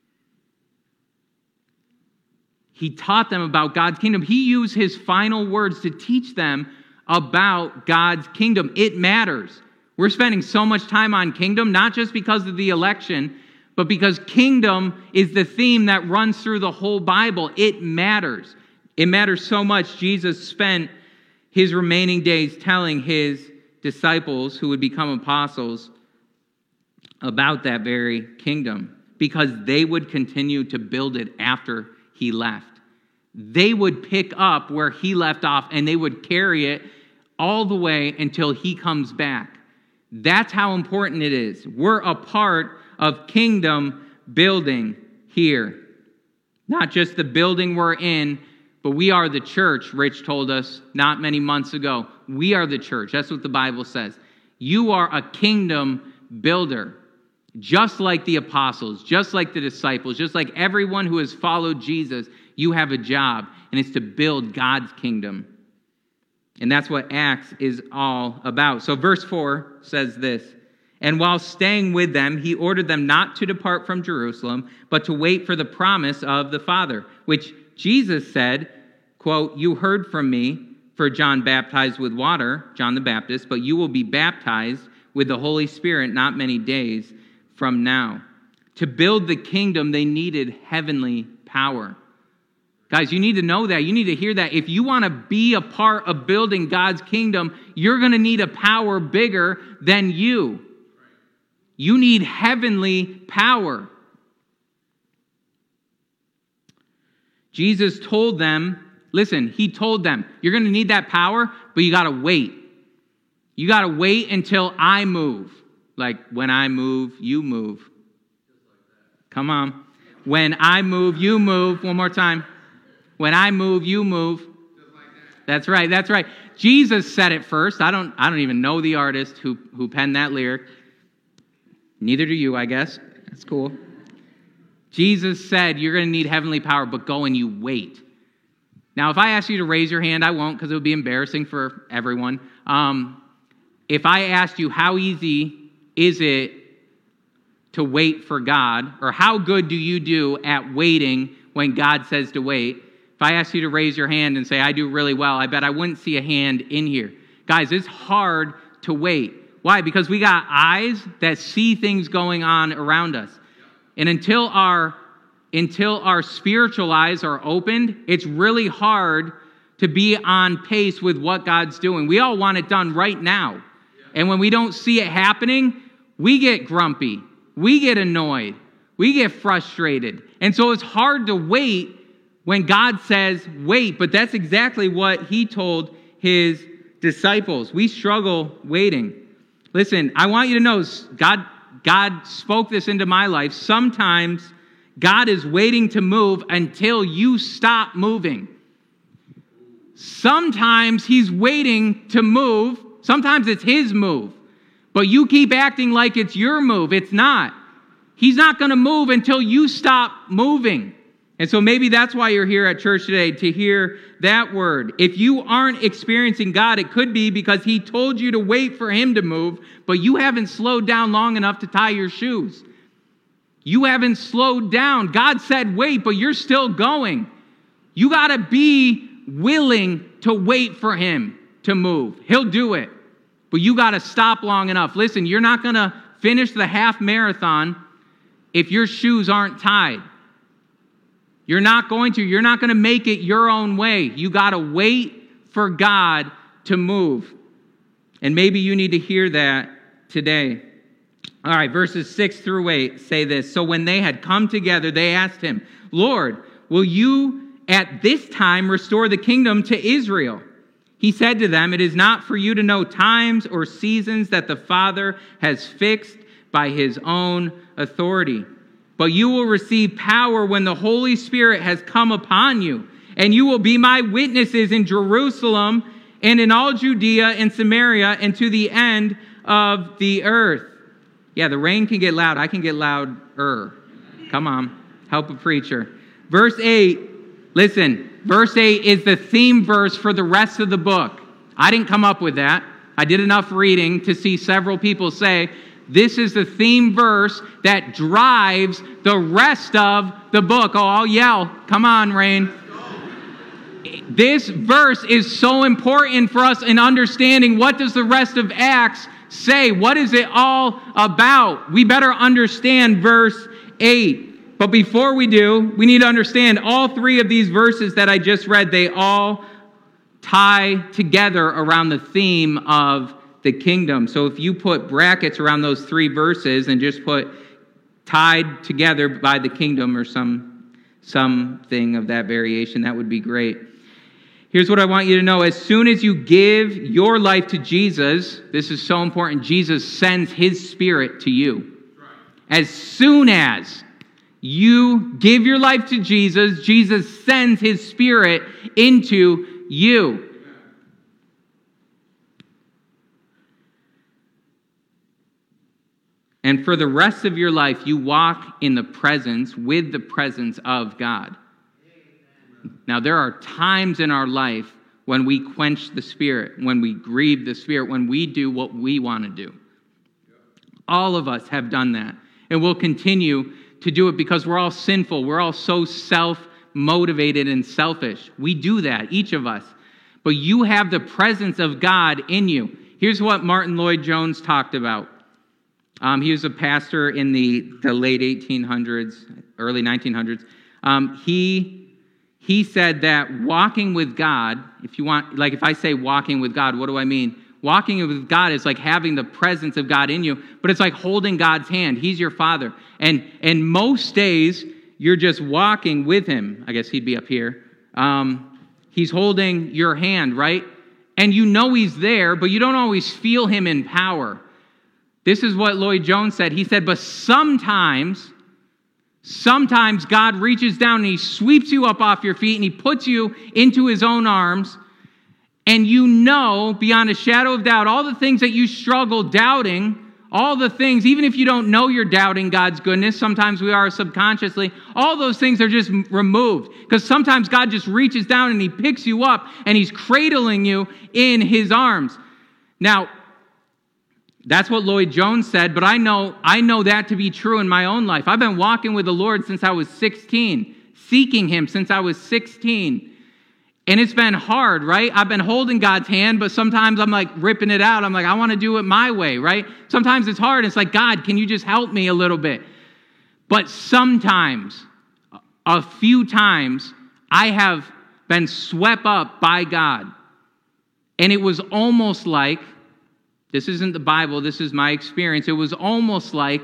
He taught them about God's kingdom. He used his final words to teach them about God's kingdom. It matters. We're spending so much time on kingdom, not just because of the election, but because kingdom is the theme that runs through the whole Bible. It matters. It matters so much. Jesus spent his remaining days telling his disciples, who would become apostles, about that very kingdom, because they would continue to build it after he left. They would pick up where he left off, and they would carry it all the way until he comes back. That's how important it is. We're a part of kingdom building here. Not just the building we're in, but we are the church, Rich told us not many months ago. We are the church. That's what the Bible says. You are a kingdom builder. Just like the apostles, just like the disciples, just like everyone who has followed Jesus, you have a job, and it's to build God's kingdom. And that's what Acts is all about. So verse four says this: and while staying with them, he ordered them not to depart from Jerusalem, but to wait for the promise of the Father, which Jesus said, quote, you heard from me, for John baptized with water, John the Baptist, but you will be baptized with the Holy Spirit not many days from now. To build the kingdom, they needed heavenly power. Guys, you need to know that. You need to hear that. If you want to be a part of building God's kingdom, you're going to need a power bigger than you. You need heavenly power. Jesus told them, listen, he told them, you're going to need that power, but you got to wait. You got to wait until I move. Like, when I move, you move. Come on. When I move, you move. One more time. When I move, you move. That's right. That's right. Jesus said it first. I don't I don't even know the artist who, who penned that lyric. Neither do you, I guess. That's cool. Jesus said, you're going to need heavenly power, but go and you wait. Now, if I ask you to raise your hand, I won't, because it would be embarrassing for everyone. Um, if I asked you, how easy is it to wait for God, or how good do you do at waiting when God says to wait? If I asked you to raise your hand and say, I do really well, I bet I wouldn't see a hand in here. Guys, it's hard to wait. Why? Because we got eyes that see things going on around us. And until our, until our spiritual eyes are opened, it's really hard to be on pace with what God's doing. We all want it done right now. And when we don't see it happening, we get grumpy. We get annoyed. We get frustrated. And so it's hard to wait when God says, wait. But that's exactly what he told his disciples. We struggle waiting. Listen, I want you to know, God, God spoke this into my life. Sometimes God is waiting to move until you stop moving. Sometimes he's waiting to move. Sometimes it's his move. But you keep acting like it's your move. It's not. He's not going to move until you stop moving. And so maybe that's why you're here at church today, to hear that word. If you aren't experiencing God, it could be because he told you to wait for him to move, but you haven't slowed down long enough to tie your shoes. You haven't slowed down. God said wait, but you're still going. You got to be willing to wait for him to move. He'll do it. But you got to stop long enough. Listen, you're not going to finish the half marathon if your shoes aren't tied. You're not going to. You're not going to make it your own way. You got to wait for God to move. And maybe you need to hear that today. All right, verses six through eight say this. So when they had come together, they asked him, Lord, will you at this time restore the kingdom to Israel? He said to them, it is not for you to know times or seasons that the Father has fixed by his own authority. But you will receive power when the Holy Spirit has come upon you. And you will be my witnesses in Jerusalem and in all Judea and Samaria and to the end of the earth. Yeah, the rain can get loud. I can get louder. Come on, help a preacher. Verse eight, listen. Verse eight is the theme verse for the rest of the book. I didn't come up with that. I did enough reading to see several people say, this is the theme verse that drives the rest of the book. Oh, I'll yell. Come on, Rain. This verse is so important for us in understanding what does the rest of Acts say. What is it all about? We better understand verse eight. But before we do, we need to understand all three of these verses that I just read, they all tie together around the theme of the kingdom. So if you put brackets around those three verses and just put tied together by the kingdom or some something of that variation, that would be great. Here's what I want you to know. As soon as you give your life to Jesus, this is so important, Jesus sends his Spirit to you. As soon as you give your life to Jesus, Jesus sends his Spirit into you. And for the rest of your life, you walk in the presence, with the presence of God. Now, there are times in our life when we quench the Spirit, when we grieve the Spirit, when we do what we want to do. All of us have done that. And we'll continue to do it because we're all sinful. We're all so self-motivated and selfish. We do that, each of us. But you have the presence of God in you. Here's what Martin Lloyd-Jones talked about. Um, he was a pastor in the, the late eighteen hundreds, early nineteen hundreds. Um, he, he said that walking with God, if you want, like if I say walking with God, what do I mean? Walking with God is like having the presence of God in you, but it's like holding God's hand. He's your Father. And, and most days, you're just walking with him. I guess he'd be up here. Um, he's holding your hand, right? And you know he's there, but you don't always feel him in power. This is what Lloyd Jones said. He said, but sometimes, sometimes God reaches down and he sweeps you up off your feet and he puts you into his own arms. And you know, beyond a shadow of doubt, all the things that you struggle doubting, all the things, even if you don't know you're doubting God's goodness, sometimes we are subconsciously, all those things are just removed. Because sometimes God just reaches down and he picks you up and he's cradling you in his arms. Now, that's what Lloyd Jones said, but I know, I know that to be true in my own life. I've been walking with the Lord since I was sixteen, seeking him since I was sixteen. And it's been hard, right? I've been holding God's hand, but sometimes I'm like ripping it out. I'm like, I want to do it my way, right? Sometimes it's hard. It's like, God, can you just help me a little bit? But sometimes, a few times, I have been swept up by God. And it was almost like, this isn't the Bible, this is my experience. It was almost like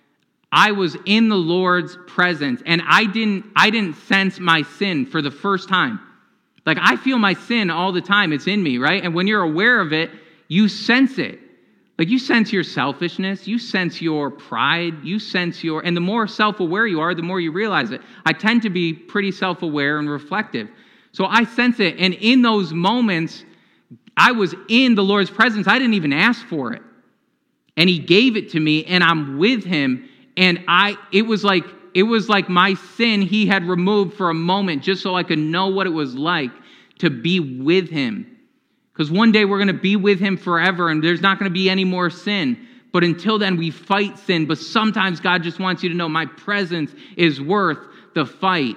I was in the Lord's presence and I didn't, I didn't sense my sin for the first time. Like, I feel my sin all the time. It's in me, right? And when you're aware of it, you sense it. Like, you sense your selfishness. You sense your pride. You sense your... And the more self-aware you are, the more you realize it. I tend to be pretty self-aware and reflective. So I sense it. And in those moments, I was in the Lord's presence. I didn't even ask for it. And he gave it to me, and I'm with him. And I... It was like... It was like my sin he had removed for a moment just so I could know what it was like to be with him. Because one day we're going to be with him forever and there's not going to be any more sin. But until then, we fight sin. But sometimes God just wants you to know my presence is worth the fight.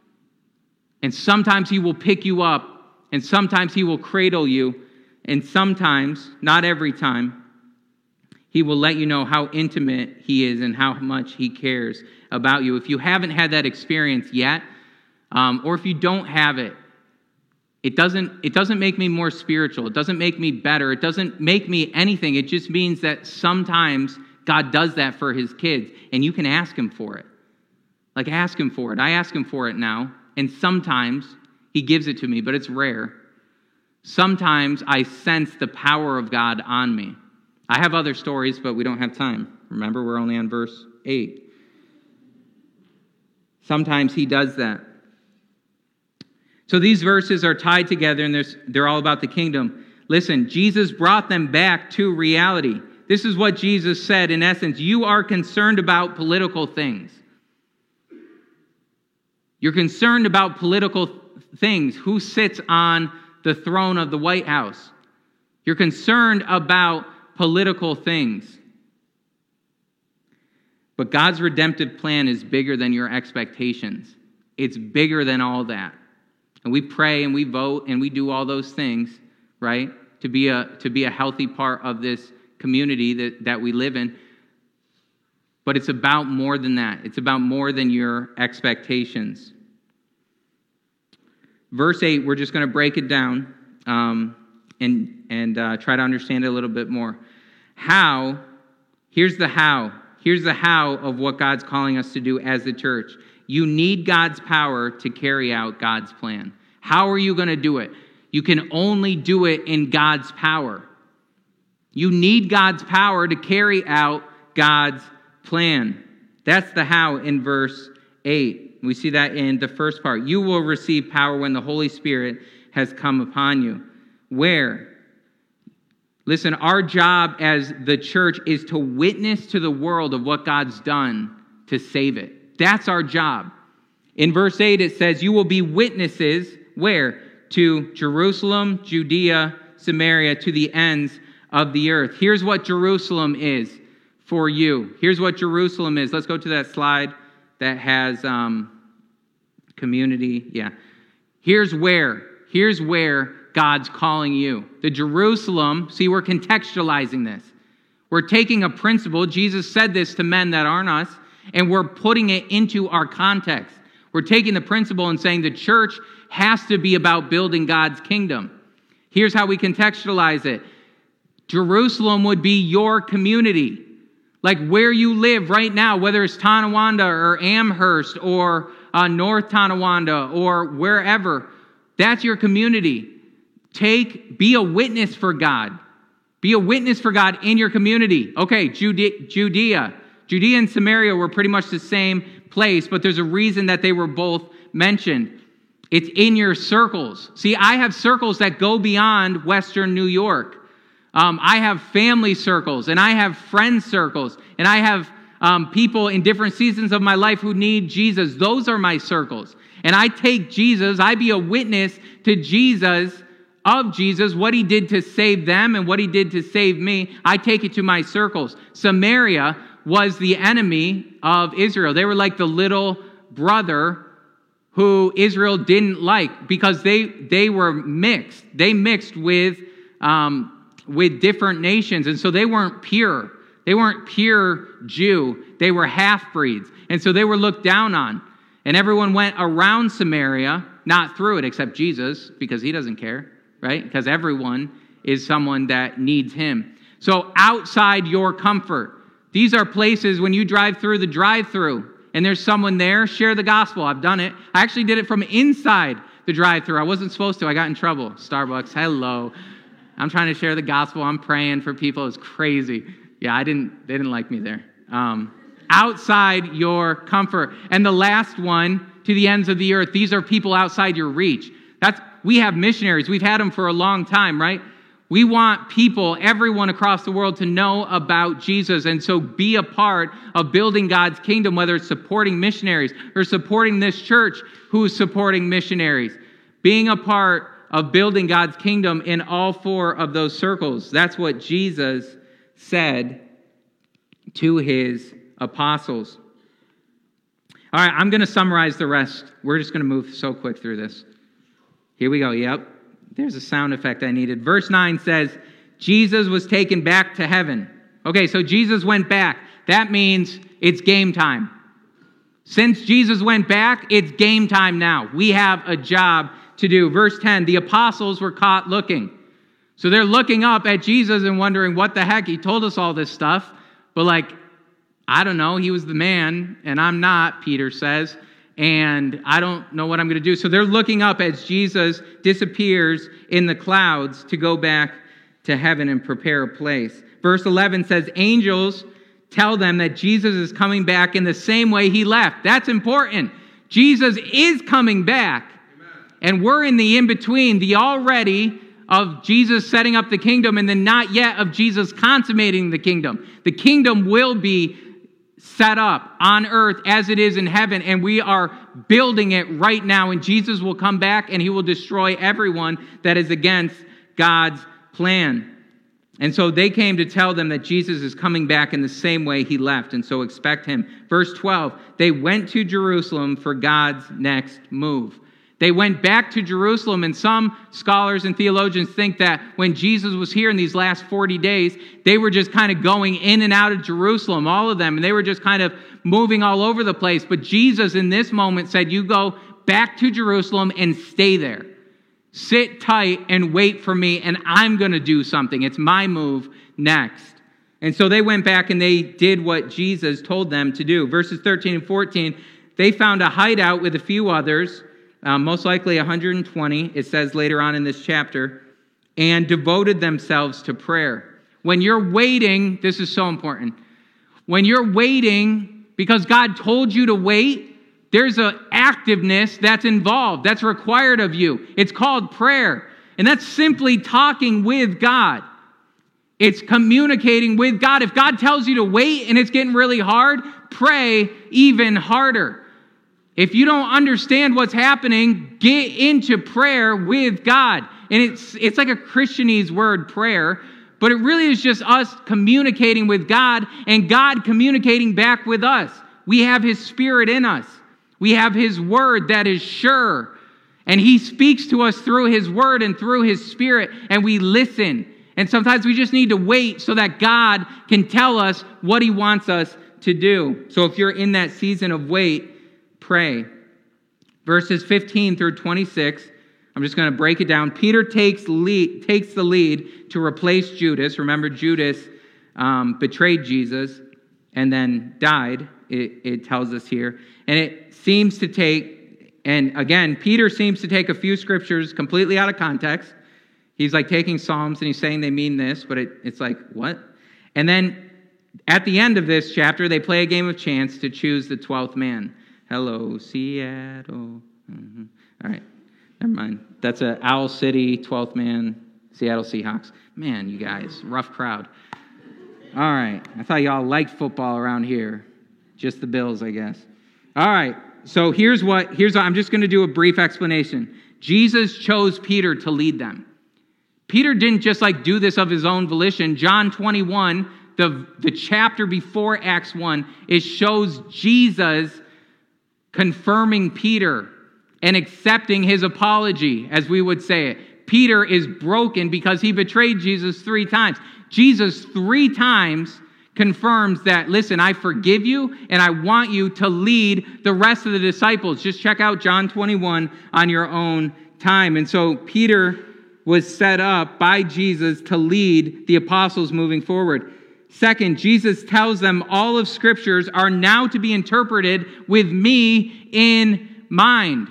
And sometimes he will pick you up and sometimes he will cradle you. And sometimes, not every time, he will let you know how intimate he is and how much he cares about you. If you haven't had that experience yet, um, or if you don't have it, it doesn't, it doesn't make me more spiritual. It doesn't make me better. It doesn't make me anything. It just means that sometimes God does that for his kids, and you can ask him for it. Like, ask him for it. I ask him for it now, and sometimes he gives it to me, but it's rare. Sometimes I sense the power of God on me. I have other stories, but we don't have time. Remember, we're only on verse eight. Sometimes he does that. So these verses are tied together, and they're all about the kingdom. Listen, Jesus brought them back to reality. This is what Jesus said, in essence. You are concerned about political things. You're concerned about political things. Who sits on the throne of the White House? You're concerned about political things. But God's redemptive plan is bigger than your expectations. It's bigger than all that. And we pray and we vote and we do all those things, right? To be a to be a healthy part of this community that, that we live in. But it's about more than that. It's about more than your expectations. Verse eight, we're just going to break it down um, and, and uh, try to understand it a little bit more. How, here's the how. Here's the how of what God's calling us to do as the church. You need God's power to carry out God's plan. How are you going to do it? You can only do it in God's power. You need God's power to carry out God's plan. That's the how in verse eight. We see that in the first part. You will receive power when the Holy Spirit has come upon you. Where? Listen, our job as the church is to witness to the world of what God's done to save it. That's our job. In verse eight, it says, you will be witnesses, where? To Jerusalem, Judea, Samaria, to the ends of the earth. Here's what Jerusalem is for you. Here's what Jerusalem is. Let's go to that slide that has um, community. Yeah. Here's where. Here's where God's calling you. The Jerusalem, see, we're contextualizing this. We're taking a principle. Jesus said this to men that aren't us, and we're putting it into our context. We're taking the principle and saying the church has to be about building God's kingdom. Here's how we contextualize it. Jerusalem would be your community. Like where you live right now, whether it's Tonawanda or Amherst or uh, North Tonawanda or wherever, that's your community. Take, be a witness for God. Be a witness for God in your community. Okay, Judea, Judea. Judea and Samaria were pretty much the same place, but there's a reason that they were both mentioned. It's in your circles. See, I have circles that go beyond Western New York. Um, I have family circles, and I have friend circles, and I have um, people in different seasons of my life who need Jesus. Those are my circles. And I take Jesus, I be a witness to Jesus, of Jesus, what he did to save them and what he did to save me. I take it to my circles. Samaria was the enemy of Israel. They were like the little brother who Israel didn't like because they, they were mixed. They mixed with um, with different nations, and so they weren't pure. They weren't pure Jew. They were half-breeds, and so they were looked down on. And everyone went around Samaria, not through it, except Jesus, because he doesn't care, right? Because everyone is someone that needs him. So outside your comfort, these are places when you drive through the drive-through, and there's someone there, share the gospel. I've done it. I actually did it from inside the drive-through. I wasn't supposed to. I got in trouble. Starbucks, hello. I'm trying to share the gospel. I'm praying for people. It's crazy. Yeah, I didn't. They didn't like me there. Um, outside your comfort. And the last one, to the ends of the earth. These are people outside your reach. That's we have missionaries. We've had them for a long time, right? We want people, everyone across the world, to know about Jesus. And so be a part of building God's kingdom, whether it's supporting missionaries or supporting this church who's supporting missionaries. Being a part of building God's kingdom in all four of those circles. That's what Jesus said to his apostles. All right, I'm going to summarize the rest. We're just going to move so quick through this. Here we go. Yep. There's a sound effect I needed. Verse nine says, Jesus was taken back to heaven. Okay, so Jesus went back. That means it's game time. Since Jesus went back, it's game time now. We have a job to do. Verse ten, the apostles were caught looking. So they're looking up at Jesus and wondering, what the heck? He told us all this stuff. But like, I don't know. He was the man, and I'm not, Peter says. And I don't know what I'm going to do. So they're looking up as Jesus disappears in the clouds to go back to heaven and prepare a place. Verse eleven says, angels tell them that Jesus is coming back in the same way he left. That's important. Jesus is coming back. And we're in the in-between, the already of Jesus setting up the kingdom and the not yet of Jesus consummating the kingdom. The kingdom will be set up on earth as it is in heaven, and we are building it right now, and Jesus will come back and he will destroy everyone that is against God's plan. And so they came to tell them that Jesus is coming back in the same way he left, and so expect him. Verse twelve, they went to Jerusalem for God's next move. They went back to Jerusalem, and some scholars and theologians think that when Jesus was here in these last forty days, they were just kind of going in and out of Jerusalem, all of them, and they were just kind of moving all over the place. But Jesus in this moment said, you go back to Jerusalem and stay there. Sit tight and wait for me, and I'm going to do something. It's my move next. And so they went back and they did what Jesus told them to do. Verses thirteen and fourteen, they found a hideout with a few others, Um, most likely one hundred twenty, it says later on in this chapter, and devoted themselves to prayer. When you're waiting, this is so important. When you're waiting, because God told you to wait, there's an activeness that's involved, that's required of you. It's called prayer. And that's simply talking with God. It's communicating with God. If God tells you to wait and it's getting really hard, pray even harder. If you don't understand what's happening, get into prayer with God. And it's it's like a Christianese word, prayer, but it really is just us communicating with God and God communicating back with us. We have his Spirit in us. We have his word that is sure. And he speaks to us through his word and through his Spirit, and we listen. And sometimes we just need to wait so that God can tell us what he wants us to do. So if you're in that season of wait, pray. Verses fifteen through twenty-six, I'm just going to break it down. Peter takes lead, takes the lead to replace Judas. Remember, Judas um, betrayed Jesus and then died, it, it tells us here. And it seems to take, and again, Peter seems to take a few scriptures completely out of context. He's like taking Psalms and he's saying they mean this, but it, it's like, what? And then at the end of this chapter, they play a game of chance to choose the twelfth man. Hello, Seattle. Mm-hmm. All right, never mind. That's a Owl City, twelfth man, Seattle Seahawks. Man, you guys, rough crowd. All right, I thought y'all liked football around here. Just the Bills, I guess. All right, so here's what, here's what, I'm just going to do a brief explanation. Jesus chose Peter to lead them. Peter didn't just like do this of his own volition. John twenty-one, the, the chapter before Acts one, it shows Jesus confirming Peter and accepting his apology, as we would say it. Peter is broken because he betrayed Jesus three times. Jesus three times confirms that, listen, I forgive you and I want you to lead the rest of the disciples. Just check out John twenty-one on your own time. And so Peter was set up by Jesus to lead the apostles moving forward. Second, Jesus tells them all of scriptures are now to be interpreted with me in mind.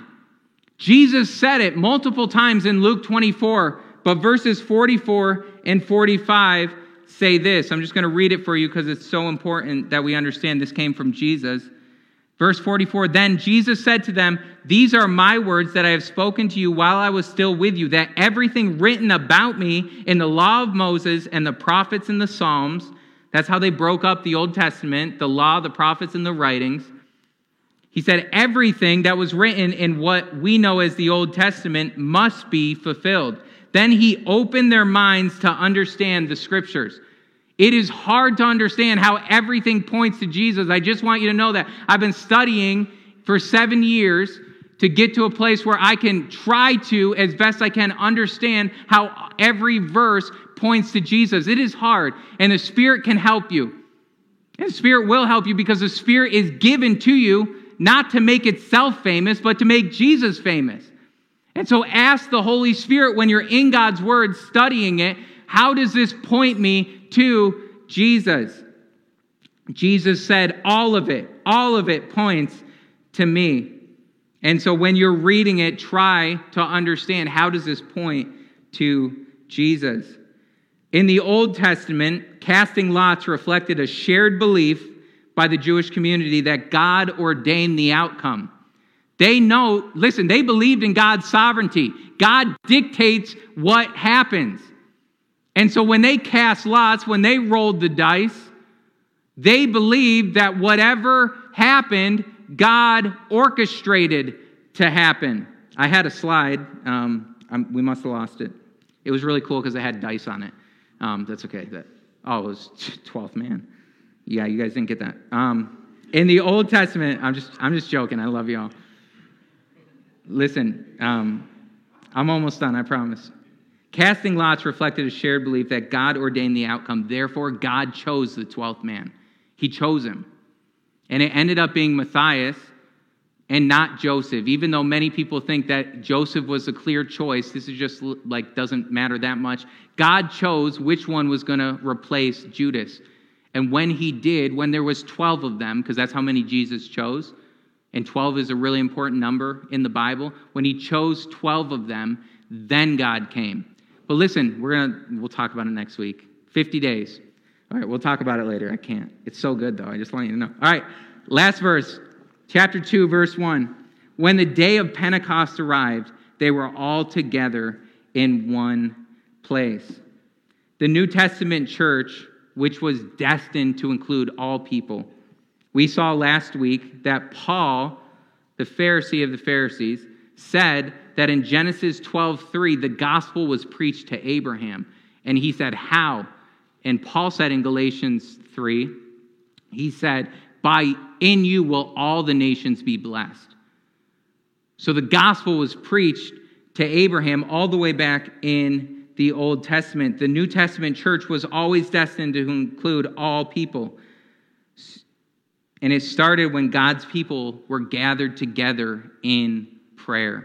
Jesus said it multiple times in Luke twenty-four, but verses forty-four and forty-five say this. I'm just going to read it for you because it's so important that we understand this came from Jesus. Verse forty-four, then Jesus said to them, these are my words that I have spoken to you while I was still with you, that everything written about me in the law of Moses and the prophets and the Psalms, that's how they broke up the Old Testament, the law, the prophets, and the writings. He said everything that was written in what we know as the Old Testament must be fulfilled. Then he opened their minds to understand the scriptures. It is hard to understand how everything points to Jesus. I just want you to know that. I've been studying for seven years to get to a place where I can try to, as best I can, understand how every verse points to Jesus. It is hard, and the Spirit can help you. And the Spirit will help you because the Spirit is given to you not to make itself famous, but to make Jesus famous. And so ask the Holy Spirit when you're in God's Word studying it, how does this point me to Jesus? Jesus said all of it, all of it points to me. And so when you're reading it, try to understand how does this point to Jesus. In the Old Testament, casting lots reflected a shared belief by the Jewish community that God ordained the outcome. They know, listen, they believed in God's sovereignty. God dictates what happens. And so when they cast lots, when they rolled the dice, they believed that whatever happened, God orchestrated to happen. I had a slide. Um, I'm, we must have lost it. It was really cool because it had dice on it. Um, that's okay. That, oh, it was twelfth man. Yeah, you guys didn't get that. Um, in the Old Testament, I'm just I'm just joking. I love y'all. Listen, um, I'm almost done, I promise. Casting lots reflected a shared belief that God ordained the outcome. Therefore, God chose the twelfth man. He chose him. And it ended up being Matthias and not Joseph. Even though many people think that Joseph was a clear choice, this is just like doesn't matter that much. God chose which one was going to replace Judas. And when he did, when there was twelve of them, because that's how many Jesus chose, and twelve is a really important number in the Bible, when he chose twelve of them, then God came. But listen, we're gonna we'll talk about it next week. fifty days. All right, we'll talk about it later. I can't. It's so good, though. I just want you to know. All right, last verse. Chapter two, verse one. When the day of Pentecost arrived, they were all together in one place. The New Testament church, which was destined to include all people. We saw last week that Paul, the Pharisee of the Pharisees, said that in Genesis twelve three, the gospel was preached to Abraham. And he said, how? And Paul said in Galatians three, he said, by in you will all the nations be blessed. So the gospel was preached to Abraham all the way back in the Old Testament. The New Testament church was always destined to include all people. And it started when God's people were gathered together in prayer.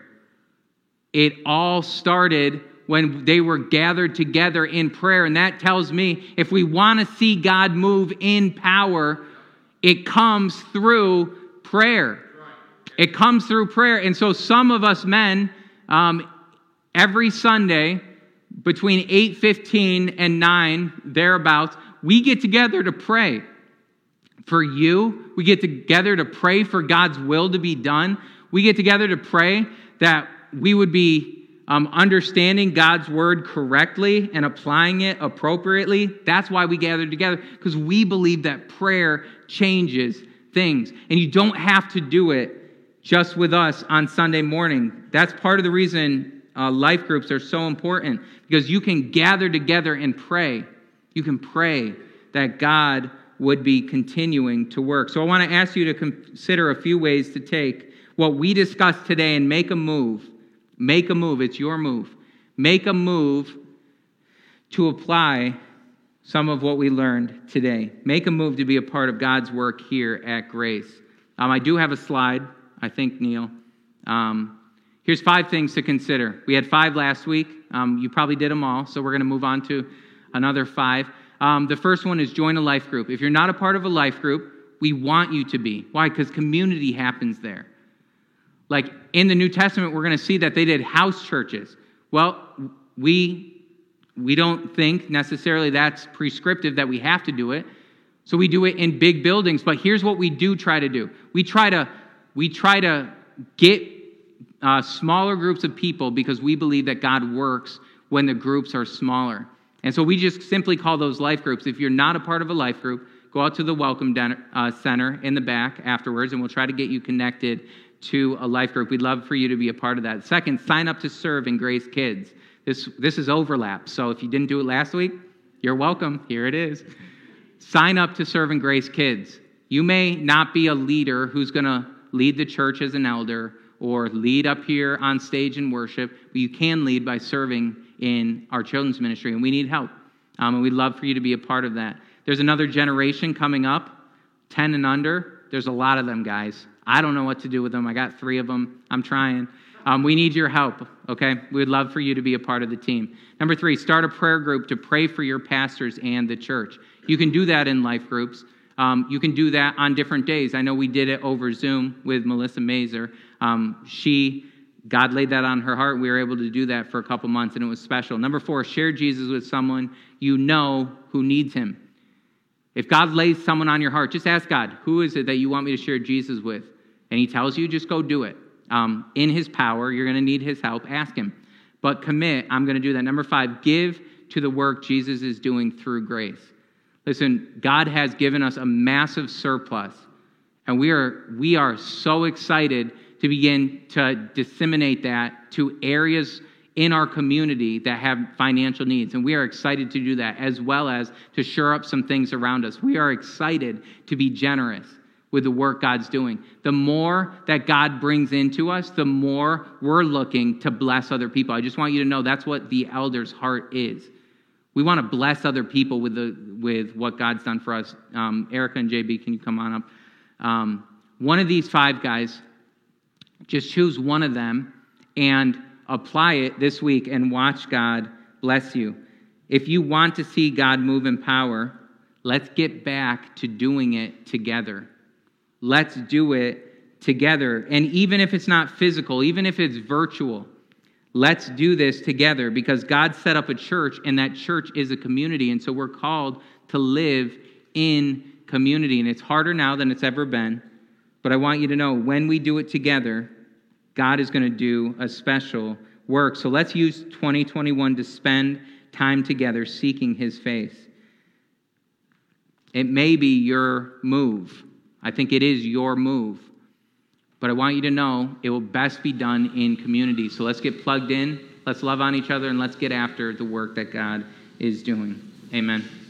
It all started when they were gathered together in prayer. And that tells me if we want to see God move in power, it comes through prayer. It comes through prayer. And so some of us men, um, every Sunday, between eight fifteen and nine, thereabouts, we get together to pray for you. We get together to pray for God's will to be done. We get together to pray that we would be um, understanding God's word correctly and applying it appropriately. That's why we gather together, because we believe that prayer changes things. And you don't have to do it just with us on Sunday morning. That's part of the reason Uh, life groups are so important, because you can gather together and pray. You can pray that God would be continuing to work. So I want to ask you to consider a few ways to take what we discussed today and make a move. Make a move. It's your move. Make a move to apply some of what we learned today. Make a move to be a part of God's work here at Grace. Um, I do have a slide, I think, Neil. Um, Here's five things to consider. We had five last week. Um, you probably did them all, so we're going to move on to another five. Um, the first one is join a life group. If you're not a part of a life group, we want you to be. Why? Because community happens there. Like in the New Testament, we're going to see that they did house churches. Well, we, we don't think necessarily that's prescriptive that we have to do it. So we do it in big buildings. But here's what we do try to do. We try to, we try to get Uh, smaller groups of people, because we believe that God works when the groups are smaller. And so we just simply call those life groups. If you're not a part of a life group, go out to the Welcome Den- uh, Center in the back afterwards, and we'll try to get you connected to a life group. We'd love for you to be a part of that. Second, sign up to serve in Grace Kids. This, this is overlap, so if you didn't do it last week, you're welcome. Here it is. Sign up to serve in Grace Kids. You may not be a leader who's going to lead the church as an elder or lead up here on stage in worship, but you can lead by serving in our children's ministry, and we need help. Um, and we'd love for you to be a part of that. There's another generation coming up, ten and under. There's a lot of them, guys. I don't know what to do with them. I got three of them. I'm trying. Um, we need your help, okay? We'd love for you to be a part of the team. Number three, start a prayer group to pray for your pastors and the church. You can do that in life groups. Um, you can do that on different days. I know we did it over Zoom with Melissa Mazer. Um, she, God laid that on her heart. We were able to do that for a couple months, and it was special. Number four, share Jesus with someone you know who needs him. If God lays someone on your heart, just ask God, who is it that you want me to share Jesus with? And he tells you, just go do it. Um, in his power, you're going to need his help. Ask him. But commit, I'm going to do that. Number five, give to the work Jesus is doing through Grace. Listen, God has given us a massive surplus, and we are we are so excited to begin to disseminate that to areas in our community that have financial needs. And we are excited to do that, as well as to shore up some things around us. We are excited to be generous with the work God's doing. The more that God brings into us, the more we're looking to bless other people. I just want you to know that's what the elder's heart is. We want to bless other people with the with what God's done for us. Um, Erica and J B, can you come on up? Um, one of these five guys, just choose one of them and apply it this week and watch God bless you. If you want to see God move in power, let's get back to doing it together. Let's do it together. And even if it's not physical, even if it's virtual, let's do this together, because God set up a church, and that church is a community. And so we're called to live in community. And it's harder now than it's ever been. But I want you to know, when we do it together, God is going to do a special work. So let's use twenty twenty-one to spend time together seeking his face. It may be your move. I think it is your move. But I want you to know it will best be done in community. So let's get plugged in, let's love on each other, and let's get after the work that God is doing. Amen.